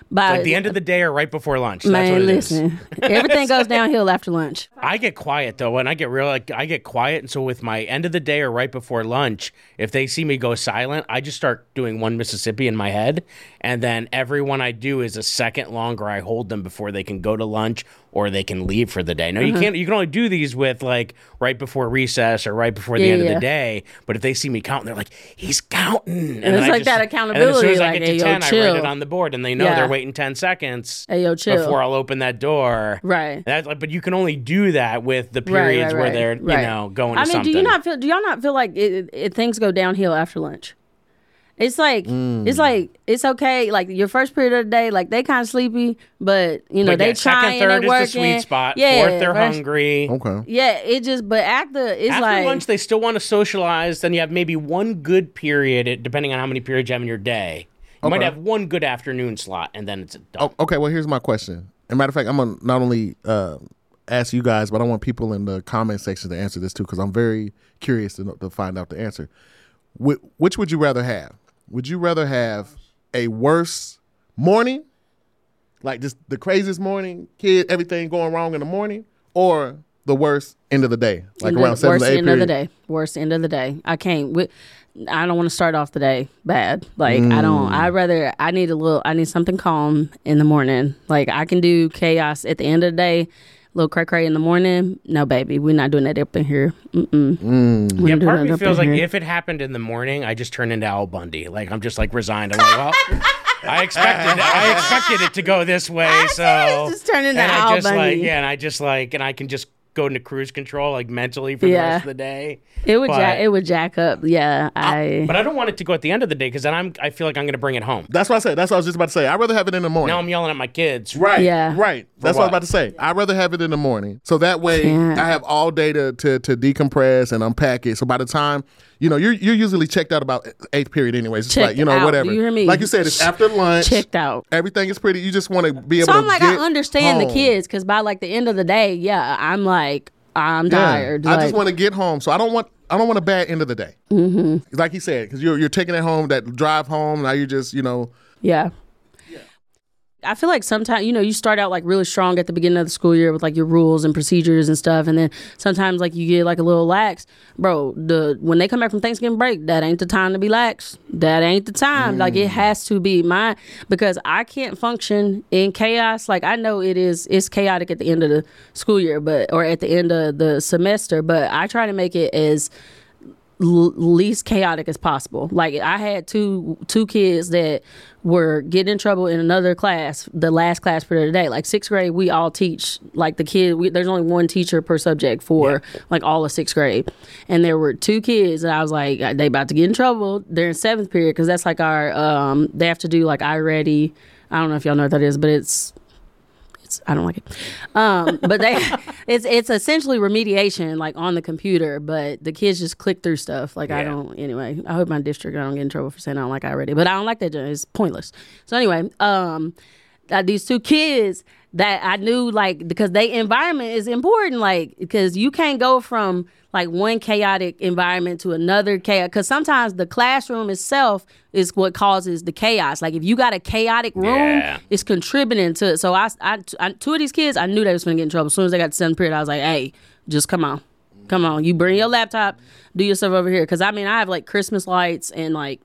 end of the day or right before lunch. That's man, what it listen. is. Everything goes downhill after lunch. I get quiet though, and I get quiet. And so with my end of the day or right before lunch, if they see me go silent, I just start doing One Mississippi in my head, and then every one I do is a second longer. I hold them before they can go to lunch or they can leave for the day. No, you can't. You can only do these with like right before recess or right before the end of the day. But if they see me counting, they're like, "He's counting," and it's then like that accountability. And then as soon as I like, get to "Hey, 10, yo, I chill." write it on the board, and they know they're waiting 10 seconds. Hey, yo, chill. Before I'll open that door. Right. That's like, but you can only do that with the periods where they're you know going to something. do y'all not feel like things go downhill after lunch? It's like it's okay. Like your first period of the day, like they kind of sleepy, but you know they trying, second, third they working. is the sweet spot. Yeah, Fourth, they're hungry. Okay. Yeah, it just but after lunch, they still want to socialize. Then you have maybe one good period, depending on how many periods you have in your day. You might have one good afternoon slot, and then it's done. Okay, well, here's my question. As a matter of fact, I'm going to not only ask you guys, but I want people in the comment section to answer this too, because I'm very curious to find out the answer. Which would you rather have? Would you rather have a worse morning, like just the craziest morning, everything going wrong in the morning, or the worst end of the day, like around 7 to 8 period? Worst end of the day. I don't want to start off the day bad. Like I need something calm in the morning. Like I can do chaos at the end of the day, little cray in the morning. No, baby, we're not doing that up in here. Yeah, part of me feels like if it happened in the morning, I just turn into Al Bundy. Like I'm just like resigned. I'm like, well, I expected it to go this way, so just turn into and Al I just Bundy. and I can just go into cruise control like mentally for the rest of the day. It would jack up. Yeah, but I don't want it to go at the end of the day because then I feel like I'm going to bring it home. That's what I said. That's what I was just about to say. I'd rather have it in the morning. Now I'm yelling at my kids. Right. Yeah. Right. That's what I was about to say. I'd rather have it in the morning. So that way I have all day to decompress and unpack it. So by the time, you're usually checked out about 8th period anyways. It's Checked like, out. whatever. You hear me? Like you said, it's after lunch. Checked out. Everything is pretty. You just want to be able So to I'm like, get I understand home. the kids because by like the end of the day, I'm like, I'm tired. I Like, just want to get home. So I don't want a bad end of the day. Mm-hmm. Like he said, because you're taking it home, that drive home, now you're just, Yeah. I feel like sometimes, you start out like really strong at the beginning of the school year with like your rules and procedures and stuff. And then sometimes like you get like a little lax. Bro, when they come back from Thanksgiving break, that ain't the time to be lax. That ain't the time. Like it has to be because I can't function in chaos. Like I know it's chaotic at the end of the school year, or at the end of the semester, but I try to make it as least chaotic as possible. Like I had two kids that were getting in trouble in another class, the last class period of the day. Like 6th grade, we all teach like there's only one teacher per subject for like all of 6th grade, and there were 2 kids and I was like, they about to get in trouble. They're in 7th period because that's like our they have to do like iReady. I don't know if y'all know what that is, but it's I don't like it. But it's essentially remediation like on the computer, but the kids just click through stuff. Like I don't, I hope my district, I don't get in trouble for saying I don't like iReady, but I don't like that. It's pointless. So anyway, these 2 kids that I knew like, because their environment is important, like, because you can't go from like one chaotic environment to another chaos, because sometimes the classroom itself is what causes the chaos. Like if you got a chaotic room, it's contributing to it. So I 2 of these kids, I knew they was gonna get in trouble. As soon as they got to 7th period, I was like, hey, just come on, you bring your laptop, do your stuff over here. Because I have like Christmas lights and like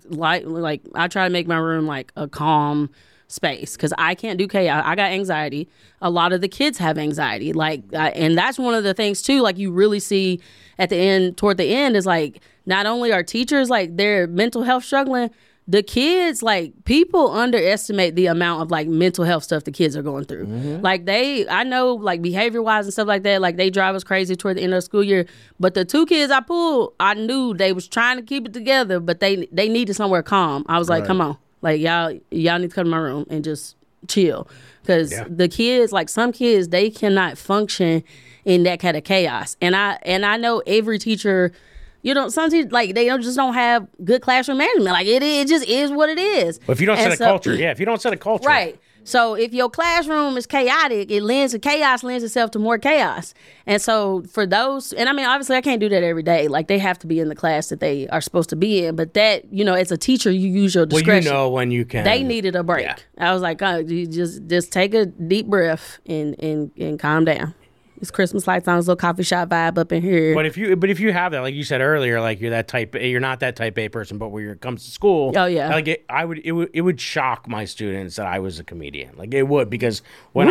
I try to make my room like a calm space because I can't do chaos. I got anxiety. A lot of the kids have anxiety. And that's one of the things too, like you really see toward the end is like, not only are teachers like their mental health struggling, the kids, like people underestimate the amount of like mental health stuff the kids are going through. Like I know like behavior wise and stuff like that, like they drive us crazy toward the end of the school year. But the 2 kids I pulled, I knew they was trying to keep it together, but they needed somewhere calm. I was like, come on. Like y'all need to come to my room and just chill, because the kids, like some kids, they cannot function in that kind of chaos. And I know every teacher, some teachers like they just don't have good classroom management. Like it just is what it is. But if you don't set a culture, if you don't set a culture, right. So if your classroom is chaotic, chaos lends itself to more chaos. And so for those, and obviously I can't do that every day. Like they have to be in the class that they are supposed to be in. But that, as a teacher, you use your discretion. Well, when you can. They needed a break. Yeah. I was like, you just take a deep breath and calm down. It's Christmas lights on, a little coffee shop vibe up in here. But if you have that, like you said earlier, like you're not that type A person, but when it comes to school, like it would shock my students that I was a comedian. Like it would, because when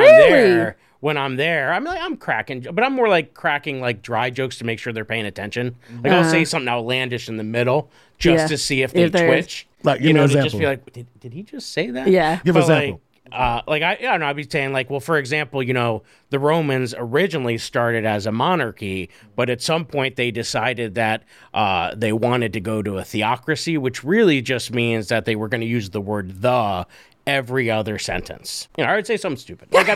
I'm there, I'm cracking, but I'm more like cracking like dry jokes to make sure they're paying attention. Like I'll say something outlandish in the middle just to see if they twitch. Like to just be like, did he just say that? Yeah, give an example. I'd be saying like, well, for example, the Romans originally started as a monarchy, but at some point they decided that they wanted to go to a theocracy, which really just means that they were going to use the word "the" every other sentence. I would say something stupid. Like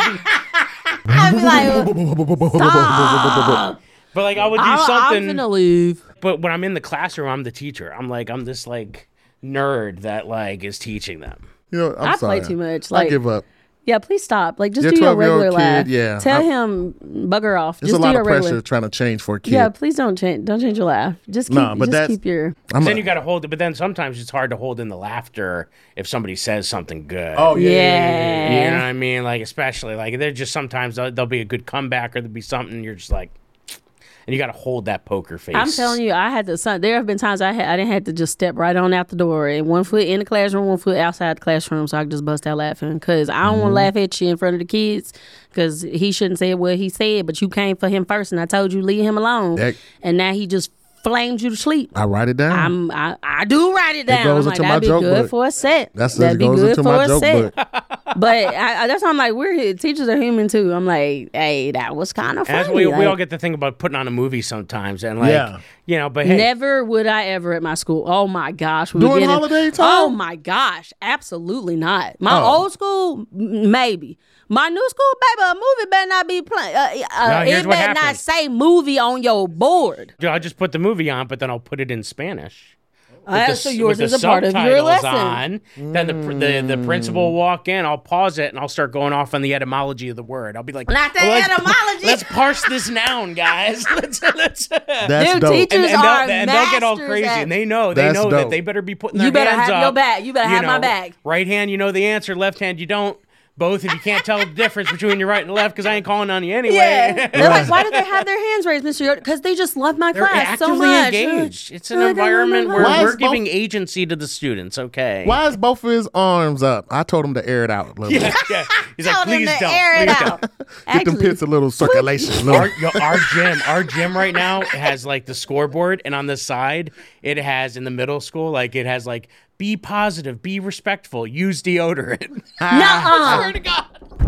I'd be like, stop. But like I would do something. I'm gonna leave. But when I'm in the classroom, I'm the teacher. I'm this like nerd that like is teaching them. I play too much. Like, I give up. Yeah, please stop. Like, just do your regular laugh. Yeah, tell him bugger off. There's just a lot do of your pressure regular. trying to change for a kid. Yeah, please don't change your laugh. Just keep your. Then you got to hold it. But then sometimes it's hard to hold in the laughter if somebody says something good. Oh yeah. You know what I mean? Like especially like there's just sometimes there'll be a good comeback or there'll be something you're just like. and you got to hold that poker face. I'm telling you, there have been times I didn't have to just step right on out the door and 1 foot in the classroom, 1 foot outside the classroom, so I could just bust out laughing. Because I don't want to laugh at you in front of the kids, because he shouldn't say what he said, but you came for him first, and I told you leave him alone, and now he just flamed you to sleep. I write it down. I do write it down. It goes I'm into like, my that'd be joke good book. for a set. It goes into my joke book. But that's why I'm like, teachers are human too. I'm like, hey, that was kind of funny. As we all get to think about putting on a movie sometimes, and like, but hey. Never would I ever at my school. Oh my gosh. During holiday time? Oh my gosh. Absolutely not. My old school, maybe. My new school, baby, a movie better not be playing. It better not say movie on your board. I'll just put the movie on, but then I'll put it in Spanish. So yours is a part of your lesson. On, then the principal will walk in, I'll pause it, and I'll start going off on the etymology of the word. I'll be like, not the etymology. Let's parse this noun, guys. Let's That's Their dope. teachers and they'll get all crazy, and they know that they better be putting their hands up. You better have your back. You better have my back. Right hand, you know the answer. Left hand, you don't. Both, if you can't tell the difference between your right and left, because I ain't calling on you anyway. Yeah. They're like, why do they have their hands raised, Mr. Yoder? Because they just love my class so much. Engaged. It's an environment where we're giving agency to the students, okay? Why is both of his arms up? I told him to air it out a little bit. Yeah. He's like, please don't. Air it out. Get them pits a little circulation. Our gym right now has like the scoreboard, and on the side, it has in the middle school, like it has like, be positive, be respectful, use deodorant. Nuh-uh. Swear to God.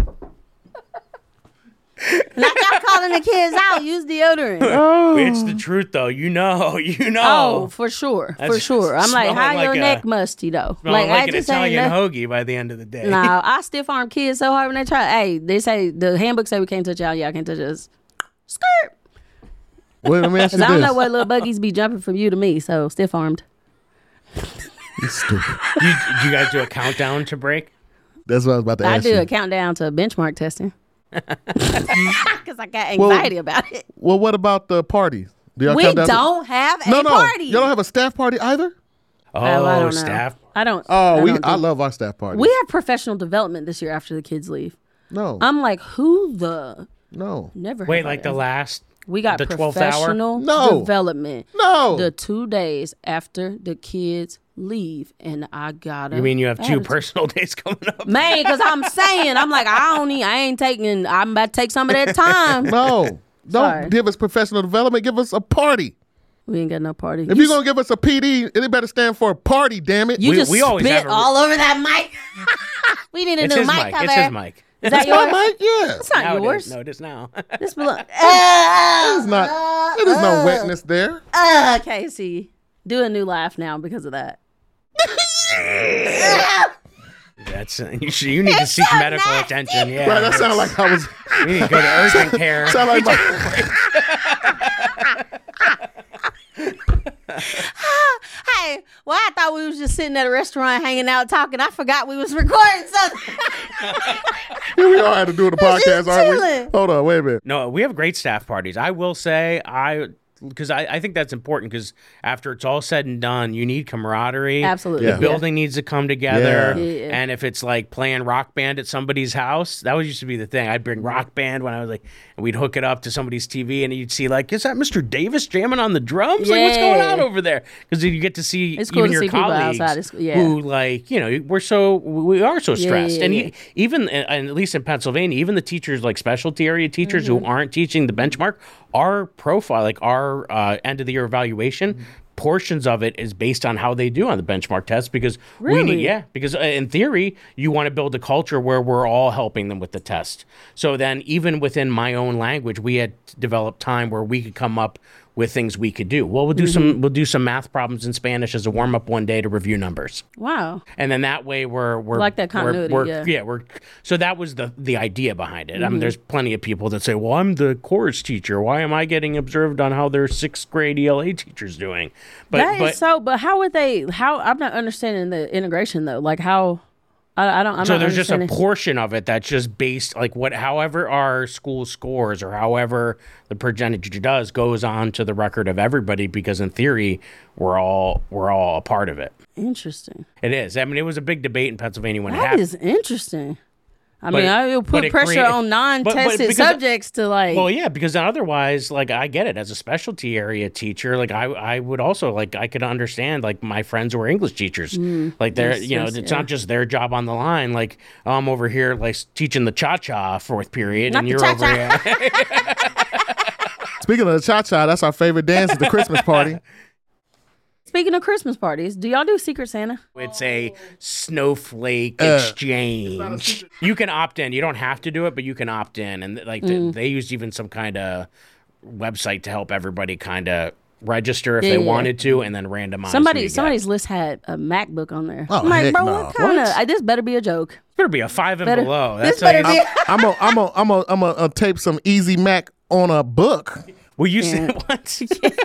Not y'all calling the kids out. Use deodorant. It's the truth, though. You know. Oh, for sure. For sure. I'm like, how your neck musty, though? Like an Italian hoagie by the end of the day. Nah, I stiff arm kids so hard when they try. Hey, they say, the handbook say we can't touch y'all. Y'all can't touch us. Skirt. Well, let me ask you Because I don't this. know what little buggies be jumping from you to me, so stiff armed. You stupid. Do you guys do a countdown to break? That's what I was about to ask I you. do a countdown to benchmark testing. Because I got anxiety about it. Well, what about the party? Do y'all We count down don't have a party. You don't have a staff party either? I don't know. Staff. I don't. I love our staff party. We have professional development this year after the kids leave. No. I'm like, who the? No. Never. Wait, have I like the ever. last. We got the 12th hour? professional No. development. No. The 2 days after the kids leave, and I gotta. You mean you have two personal days coming up? Man, because I'm saying, I'm like, I'm about to take some of that time. No. Sorry. Don't give us professional development. Give us a party. We ain't got no party. If you're going to give us a PD, it better stand for a party, damn it. You just we always spit have all over that mic. We need a It's new his mic mic. cover. It's his mic. Is that Oh, yours? Mike, yeah. It's not Now it yours. is. No, it is now. This belong. There's no wetness there. Casey, do a new laugh now because of that. That's you need to seek medical attention. Yeah, Right, that sounded like I was. you need to go to urgent care. Sound like my, Hey, well, I thought we was just sitting at a restaurant hanging out talking. I forgot we was recording something. here we are had to do the podcast, just aren't we? chilling. Hold on, wait a minute. No, we have great staff parties. I will say, because I think that's important, because after it's all said and done, you need camaraderie. Absolutely. The Yeah. building needs to come together. Yeah. And if it's like playing Rock Band at somebody's house, that used to be the thing. I'd bring Rock Band when I was like, and we'd hook it up to somebody's TV, and you'd see like, is that Mr. Davis jamming on the drums? Like, what's going on over there? Because you get to see It's cool even to your see people colleagues outside. who like, we are so stressed. yeah, And yeah. even, and at least in Pennsylvania, even the teachers, like specialty area teachers who aren't teaching the benchmark, our profile, like our end of the year evaluation, portions of it is based on how they do on the benchmark test, because Really? because in theory, you want to build a culture where we're all helping them with the test. So then even within my own language, we had developed time where we could come up with things we could do. Well, we'll do some math problems in Spanish as a warm up one day to review numbers. Wow. And then that way we're Like that continuity, yeah. So that was the idea behind it. I mean, there's plenty of people that say, well, I'm the course teacher. Why am I getting observed on how their 6th grade ELA teacher's doing? But But how would they? I'm not understanding the integration though. Like how? I don't. I'm so not there's just a understanding. portion of it that's just based like however our school scores or however the percentage does goes on to the record of everybody, because in theory we're all a part of it. Interesting. It is. I mean, it was a big debate in Pennsylvania when it That happened. is interesting. I mean, it'll put pressure on non-tested subjects to like. Well, yeah, because otherwise, like, I get it. As a specialty area teacher, like, I would also, like, I could understand, like, my friends who are English teachers. Like, they're, it's not just their job on the line. Like, I'm over here, like, teaching the cha-cha fourth period, Not and the you're cha-cha. over here. Speaking of the cha-cha, that's our favorite dance at the Christmas party. Speaking of Christmas parties, do y'all do Secret Santa? It's a snowflake exchange. You can opt in. You don't have to do it, but you can opt in. And like they used even some kind of website to help everybody kind of register if they wanted to, and then randomize. Somebody's list had a MacBook on there. Oh, I'm like, heck bro, no. what kind of? This better be a joke. It better be a 5 and below. This That's better be. I'm gonna tape some Easy Mac on a book. Well, you said what?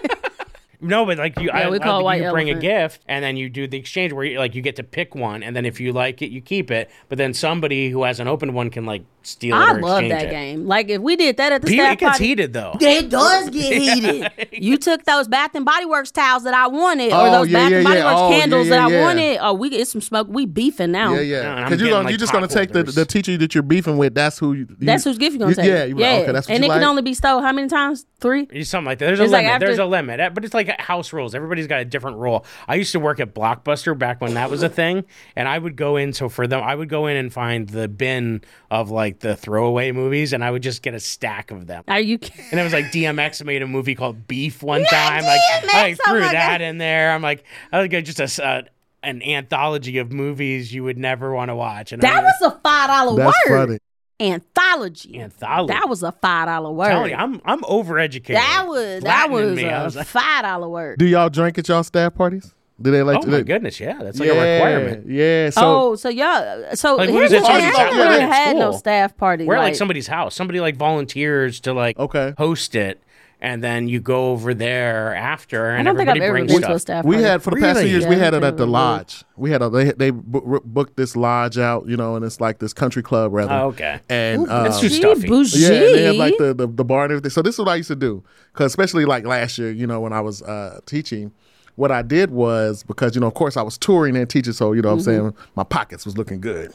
No, but like you, Yeah, we call it white you bring elephant. a gift, and then you do the exchange where you, like, you get to pick one, and then if you like it, you keep it. But then somebody who hasn't opened one can like steal it I or love exchange that it. game. Like if we did that at the It staff gets party, heated though. it does get heated. You took those Bath and Body Works towels that I wanted, or Oh, those yeah, Bath and yeah, Body yeah. Works Oh, candles yeah, that yeah, I yeah. wanted. Oh, it's some smoke. We beefing now. Yeah, and yeah. I'm Because getting, like, you're just gonna pot take holders. the teacher that you're beefing with. That's who. That's whose gift you gonna take. Yeah, you like, okay, that's what and you it like. can only be stole how many times? 3. It's something like that. There's a It's like limit. after- There's a limit. But it's like house rules. Everybody's got a different rule. I used to work at Blockbuster back when that was a thing, and I would go in. So for them, I would go in and find the bin of like the throwaway movies, and I would just get a stack of them. Are you? And it was like DMX made a movie called Beef one time. DMX, Like I oh threw my that God. in there. I'm like, I would get just an anthology of movies you would never want to watch. And That was a $5 That's word. funny. Anthology. Anthology. That was a $5 word. Telling you, I'm overeducated. That was Flattening me. I a was like, $5 word. Do y'all drink at y'all staff parties? Do they like? oh do my they, goodness, yeah, that's like a requirement. Yeah. So So y'all. So Like, what here's is the it? thing. I Somebody's haven't house? really Yeah, had no school. staff party. We're at like somebody's house. Somebody like volunteers to like Okay. host it, and then you go over there after, and I don't think I've everybody ever brings been to a stuff. staff we party. had for the past 2 Really? years. We Yeah, had it at the really. lodge. We had they booked this lodge out, and it's like this country club rather. Oh, okay. And That's too Bougie, stuffy. bougie. yeah, and they have like the bar and everything. So this is what I used to do, because especially like last year, when I was teaching, what I did was, because of course I was touring and teaching, so what I'm saying, my pockets was looking good.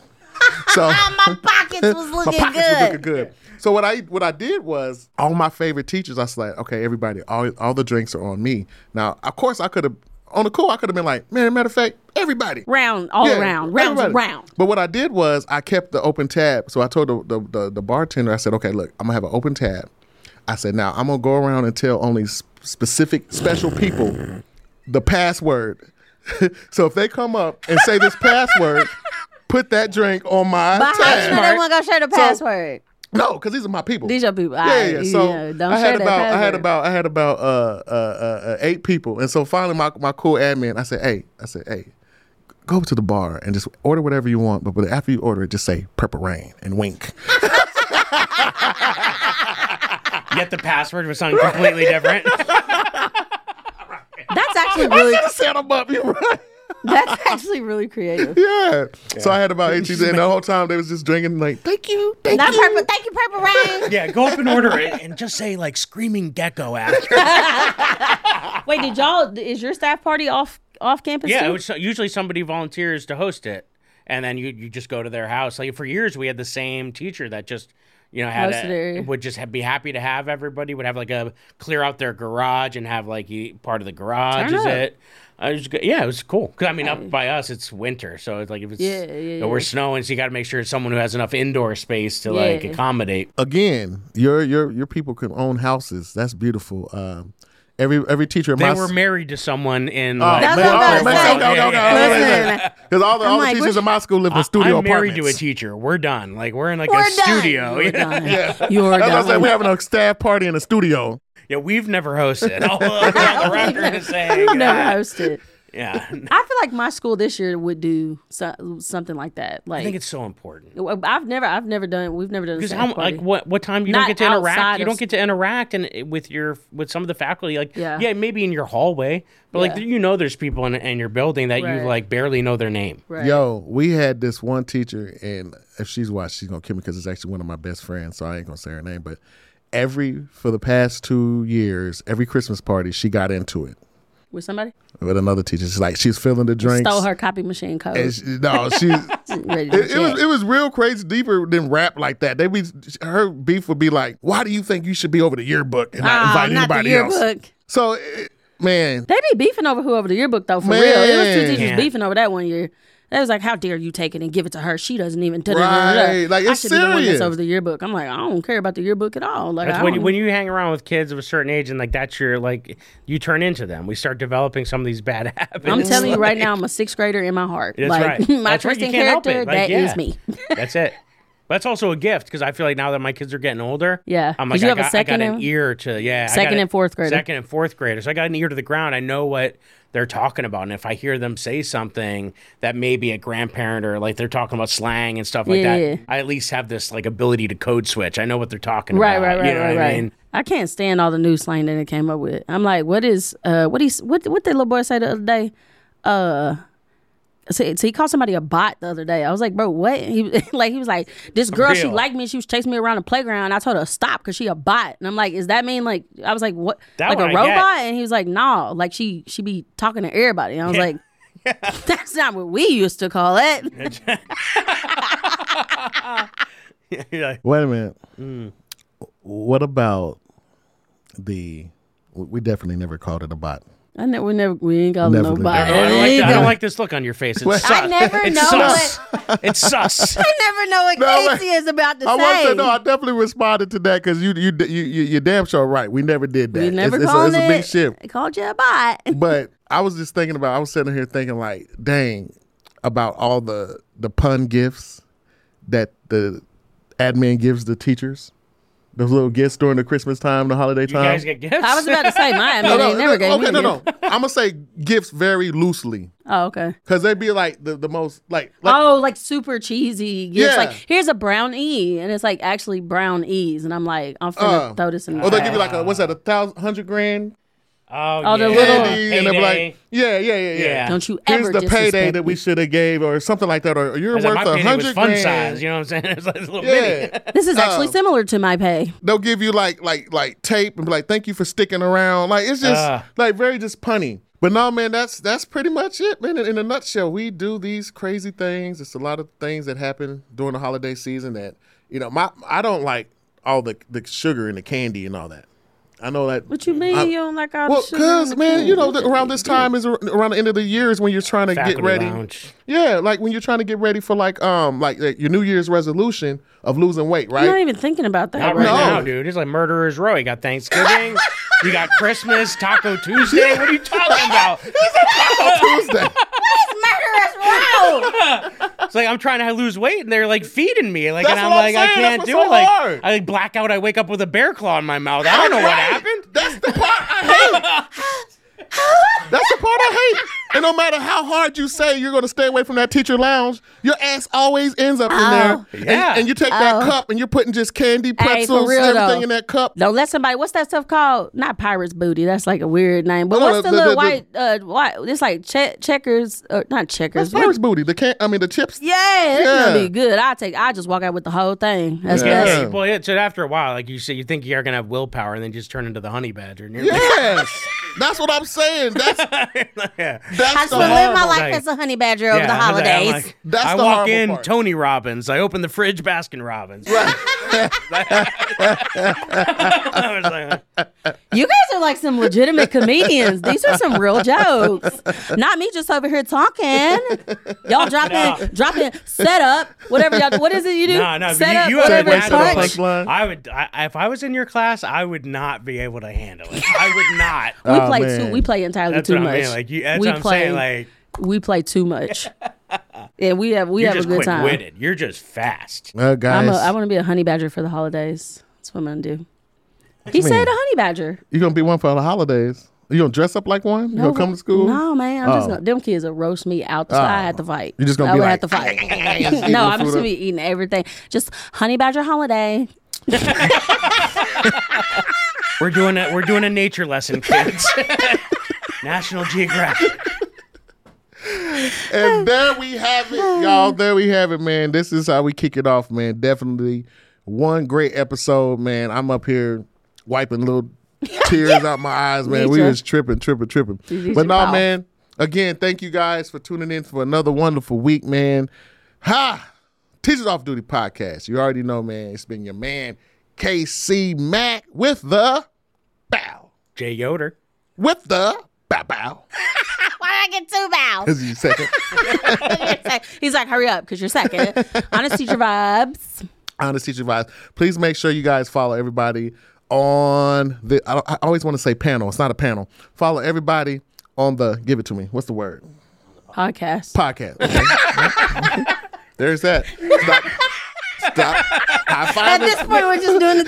So My pockets was looking my pockets was looking good. good. So what I did was, all my favorite teachers, I was like, okay, everybody, all the drinks are on me. Now, of course, I could have on the cool. I could have been like, man, matter of fact, everybody. Round, all Yeah, around, rounds everybody. around. But what I did was I kept the open tab. So I told the bartender, I said, okay, look, I'm gonna have an open tab. I said, now I'm gonna go around and tell only specific special people the password. So if they come up and say this password, put that drink on my But how you know they tab. want to go share the password? No, because these are my people. These are people. Yeah. So don't I share had that about password. I had about 8 people, and so finally my cool admin, I said, hey, go up to the bar and just order whatever you want, but after you order it, just say Purple Rain and wink. Yet the password was something completely different. That's actually really. I set them up. You're right. That's actually really creative. Yeah. So I had about 8 people, and the whole time they was just drinking like, thank you. Not purple. Thank you, Purple Rain. Yeah, go up and order it, and just say like "screaming gecko" after. Wait, did y'all? Is your staff party off campus? Yeah, too? it was usually somebody volunteers to host it, and then you just go to their house. Like for years, we had the same teacher that just had Hosted it. would just be happy to have everybody. Would have like a clear out their garage and have like part of the garage. Turn Is up. it? It was cool. Because I mean, up by us, it's winter, so it's like if it's Yeah. we're snowing, so you got to make sure it's someone who has enough indoor space to like Yeah. accommodate. Again, your people can own houses. That's beautiful. Every teacher in They my were married to someone in. That's what I'm about to say. Listen. Because all the like, teachers which- in my school live in studio I'm married apartments. to a teacher. We're done. Like we're in like We're a done. studio. You're Yeah. done. You're That's what I said. done. We're having a staff party in a studio. Yeah, we've never hosted. I'll go on the record as saying I've never that. hosted. Yeah, I feel like my school this year would do something like that. Like I think it's so important. I've never done. We've never done a Because staff party. what time you Not don't get to interact. outside You of- don't get to interact with some of the faculty. Like Yeah. maybe in your hallway, but like Yeah. there's people in your building that Right. you like barely know their name. Right. Yo, we had this one teacher, and if she's watched, she's gonna kill me because it's actually one of my best friends, so I ain't gonna say her name. But for the past 2 years, every Christmas party, she got into it. With somebody? With another teacher. She's like, she's filling the drinks. Stole her copy machine code. And it was real crazy, deeper than rap like that. Her beef would be like, why do you think you should be over the yearbook and not invite anybody else? So, man. They be beefing over the yearbook, though, for real. It was two teachers beefing over that one year. They was like, how dare you take it and give it to her? She doesn't even... Right. Like, it's I should serious. be the one that's over the yearbook. I'm like, I don't care about the yearbook at all. Like, when you hang around with kids of a certain age and like that's your, like, you turn into them. We start developing some of these bad habits. I'm telling you right now, I'm a 6th grader in my heart. That's like, right. My trusting character, that is me. That's it. That's also a gift because I feel like now that my kids are getting older, I'm like, I got an ear to, second and fourth grader. Second and fourth grader. So I got an ear to the ground. I know what they're talking about. And if I hear them say something that may be a grandparent or like they're talking about slang and stuff like that, I at least have this like ability to code switch. I know what they're talking about. Right. I mean? I can't stand all the new slang that they came up with. I'm like, what that little boy say the other day? So he called somebody a bot the other day. I was like, bro, what? He was like, this girl, she liked me. She was chasing me around the playground. I told her to stop because she a bot. And I'm like, is that mean like, I was like, what? That like a robot? And he was like, no, like she be talking to everybody. And I was like, that's not what we used to call it. Wait a minute. What about we definitely never called it a bot. We ain't got no bot. I don't like this look on your face. It's sus. I never know sus. It's sus. I never know what Casey is about to say. I definitely responded to that because you're damn sure right. We never did that. We never called it. It's a big shift. I called you a bot. But I was just thinking I was sitting here thinking like, dang, about all the pun gifts that the admin gives the teachers. Those little gifts during the Christmas time, the holiday time. You guys get gifts? I was about to say mine. They never gave me a gift. I'm going to say gifts very loosely. Oh, okay. Because they'd be like the most, like super cheesy gifts. Yeah. Like, here's a brown E, and it's like actually brown E's. And I'm like, I'm finna throw this in there. Or they give you like what's that, $100,000? Oh, the little payday. And they're like, yeah. Don't you ever here's the payday that we should have gave, or something like that, or you're worth $100,000. Fun size, you know what I'm saying? It's like a little mini. This is actually similar to my pay. They'll give you like tape and be like, thank you for sticking around. Like it's just like very just punny. But no, man, that's pretty much it, man. In a nutshell, we do these crazy things. It's a lot of things that happen during the holiday season that I don't like all the sugar and the candy and all that. I know that. What you mean you don't like all the sugar? Well, because, man, around this time is around the end of the year is when you're trying to get ready. Lounge. Yeah, like when you're trying to get ready for like your New Year's resolution of losing weight, right? I'm not even thinking about that. Not right now, dude. It's like Murderer's Row. You got Thanksgiving, you got Christmas, Taco Tuesday. What are you talking about? Taco Tuesday. Murderer's Row. It's like I'm trying to lose weight and they're like feeding me, like, That's and I'm what like, I'm I can't do so it. Like, hard. I black out. I wake up with a bear claw in my mouth. I don't know what happened. That's the part I hate. That's the part I hate. And no matter how hard you say you're going to stay away from that teacher lounge, your ass always ends up in there. Yeah. And you take that cup and you're putting just candy, pretzels, everything in that cup. Don't let somebody, what's that stuff called? Not Pirate's Booty. That's like a weird name. But what's the little white, it's like checkers, or not checkers. That's Pirate's Booty. The chips. Yeah, it's going to be good. I just walk out with the whole thing. That's best. Well, so after a while, like you say, you think you're going to have willpower and then just turn into the honey badger. And Yes. That's what I'm saying. That's I just live my life as a honey badger over the holidays. I walk in, part. Tony Robbins. I open the fridge, Baskin Robbins. Right. You guys are like some legitimate comedians. These are some real jokes. Not me just over here talking. Y'all dropping set up, whatever y'all. What is it you do? No, set up, you whatever. Punch. If I was in your class, I would not be able to handle it. I would not. We play entirely too much. That's what I'm saying. Like we play too much. Yeah, we have a good time. You're just quick-witted. You're just fast. Guys, I want to be a honey badger for the holidays. That's what I'm gonna do. He said a honey badger. You gonna be one for the holidays? You gonna dress up like one? You gonna come to school? No, man. I'm just gonna. Them kids will roast me out. I had to fight. You just gonna be like, have to fight. No, I'm just gonna be eating everything. Just honey badger holiday. We're doing a nature lesson, kids. National Geographic. And there we have it, y'all. There we have it, man. This is how we kick it off, man. Definitely one great episode, man. I'm up here wiping little tears out my eyes, man. We was tripping. But no, man. Again, thank you guys for tuning in for another wonderful week, man. Teachers Off Duty Podcast. You already know, man. It's been your man, KC Mack, with the bow. Jay Yoder. With the bow. Why did I get 2 bows? Because you second. He's like, hurry up, because you're second. Honest Teacher Vibes. Honest Teacher Vibes. Please make sure you guys follow everybody on the, I always want to say panel. It's not a panel. Follow everybody on the, give it to me. What's the word? Podcast. Okay. There's that. Stop. High five. At this point, we're just doing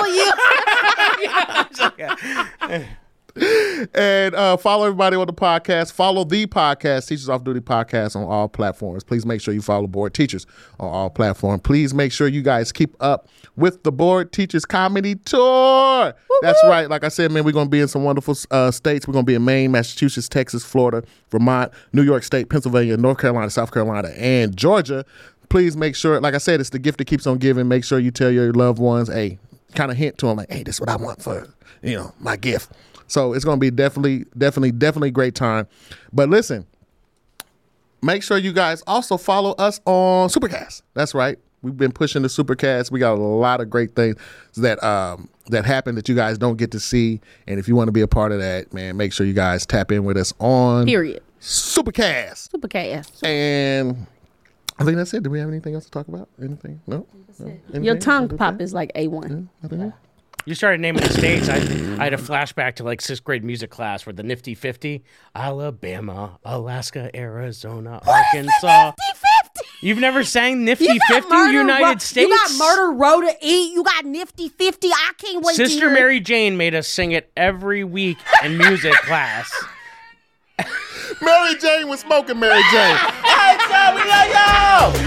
it to troll you. And follow everybody on the podcast. Follow the podcast, Teachers Off Duty Podcast, on all platforms. Please make sure you follow Bored Teachers on all platforms. Please make sure you guys keep up with the Bored Teachers Comedy Tour. Woo-hoo. That's right. Like I said, man, we're going to be in some wonderful states. We're going to be in Maine, Massachusetts, Texas, Florida, Vermont, New York State, Pennsylvania, North Carolina, South Carolina, and Georgia. Please make sure, like I said, it's the gift that keeps on giving. Make sure you tell your loved ones, hey, kind of hint to them, like, hey, this is what I want for, my gift. So it's going to be definitely great time. But listen, make sure you guys also follow us on Supercast. That's right. We've been pushing the Supercast. We got a lot of great things that happen that you guys don't get to see. And if you want to be a part of that, man, make sure you guys tap in with us on Supercast. And I think that's it. Do we have anything else to talk about? Anything? No? Anything? Your tongue pop is like A1. Nothing? You started naming the states. I had a flashback to like 6th grade music class where the Nifty 50, Alabama, Alaska, Arizona, Arkansas. 50-50? You've never sang Nifty 50 United States? You got Murder Row to Eat. You got Nifty 50. I can't wait to Sister hear Mary Jane made us sing it every week in music class. Mary Jane was smoking Mary Jane. All right, y'all, we love y'all.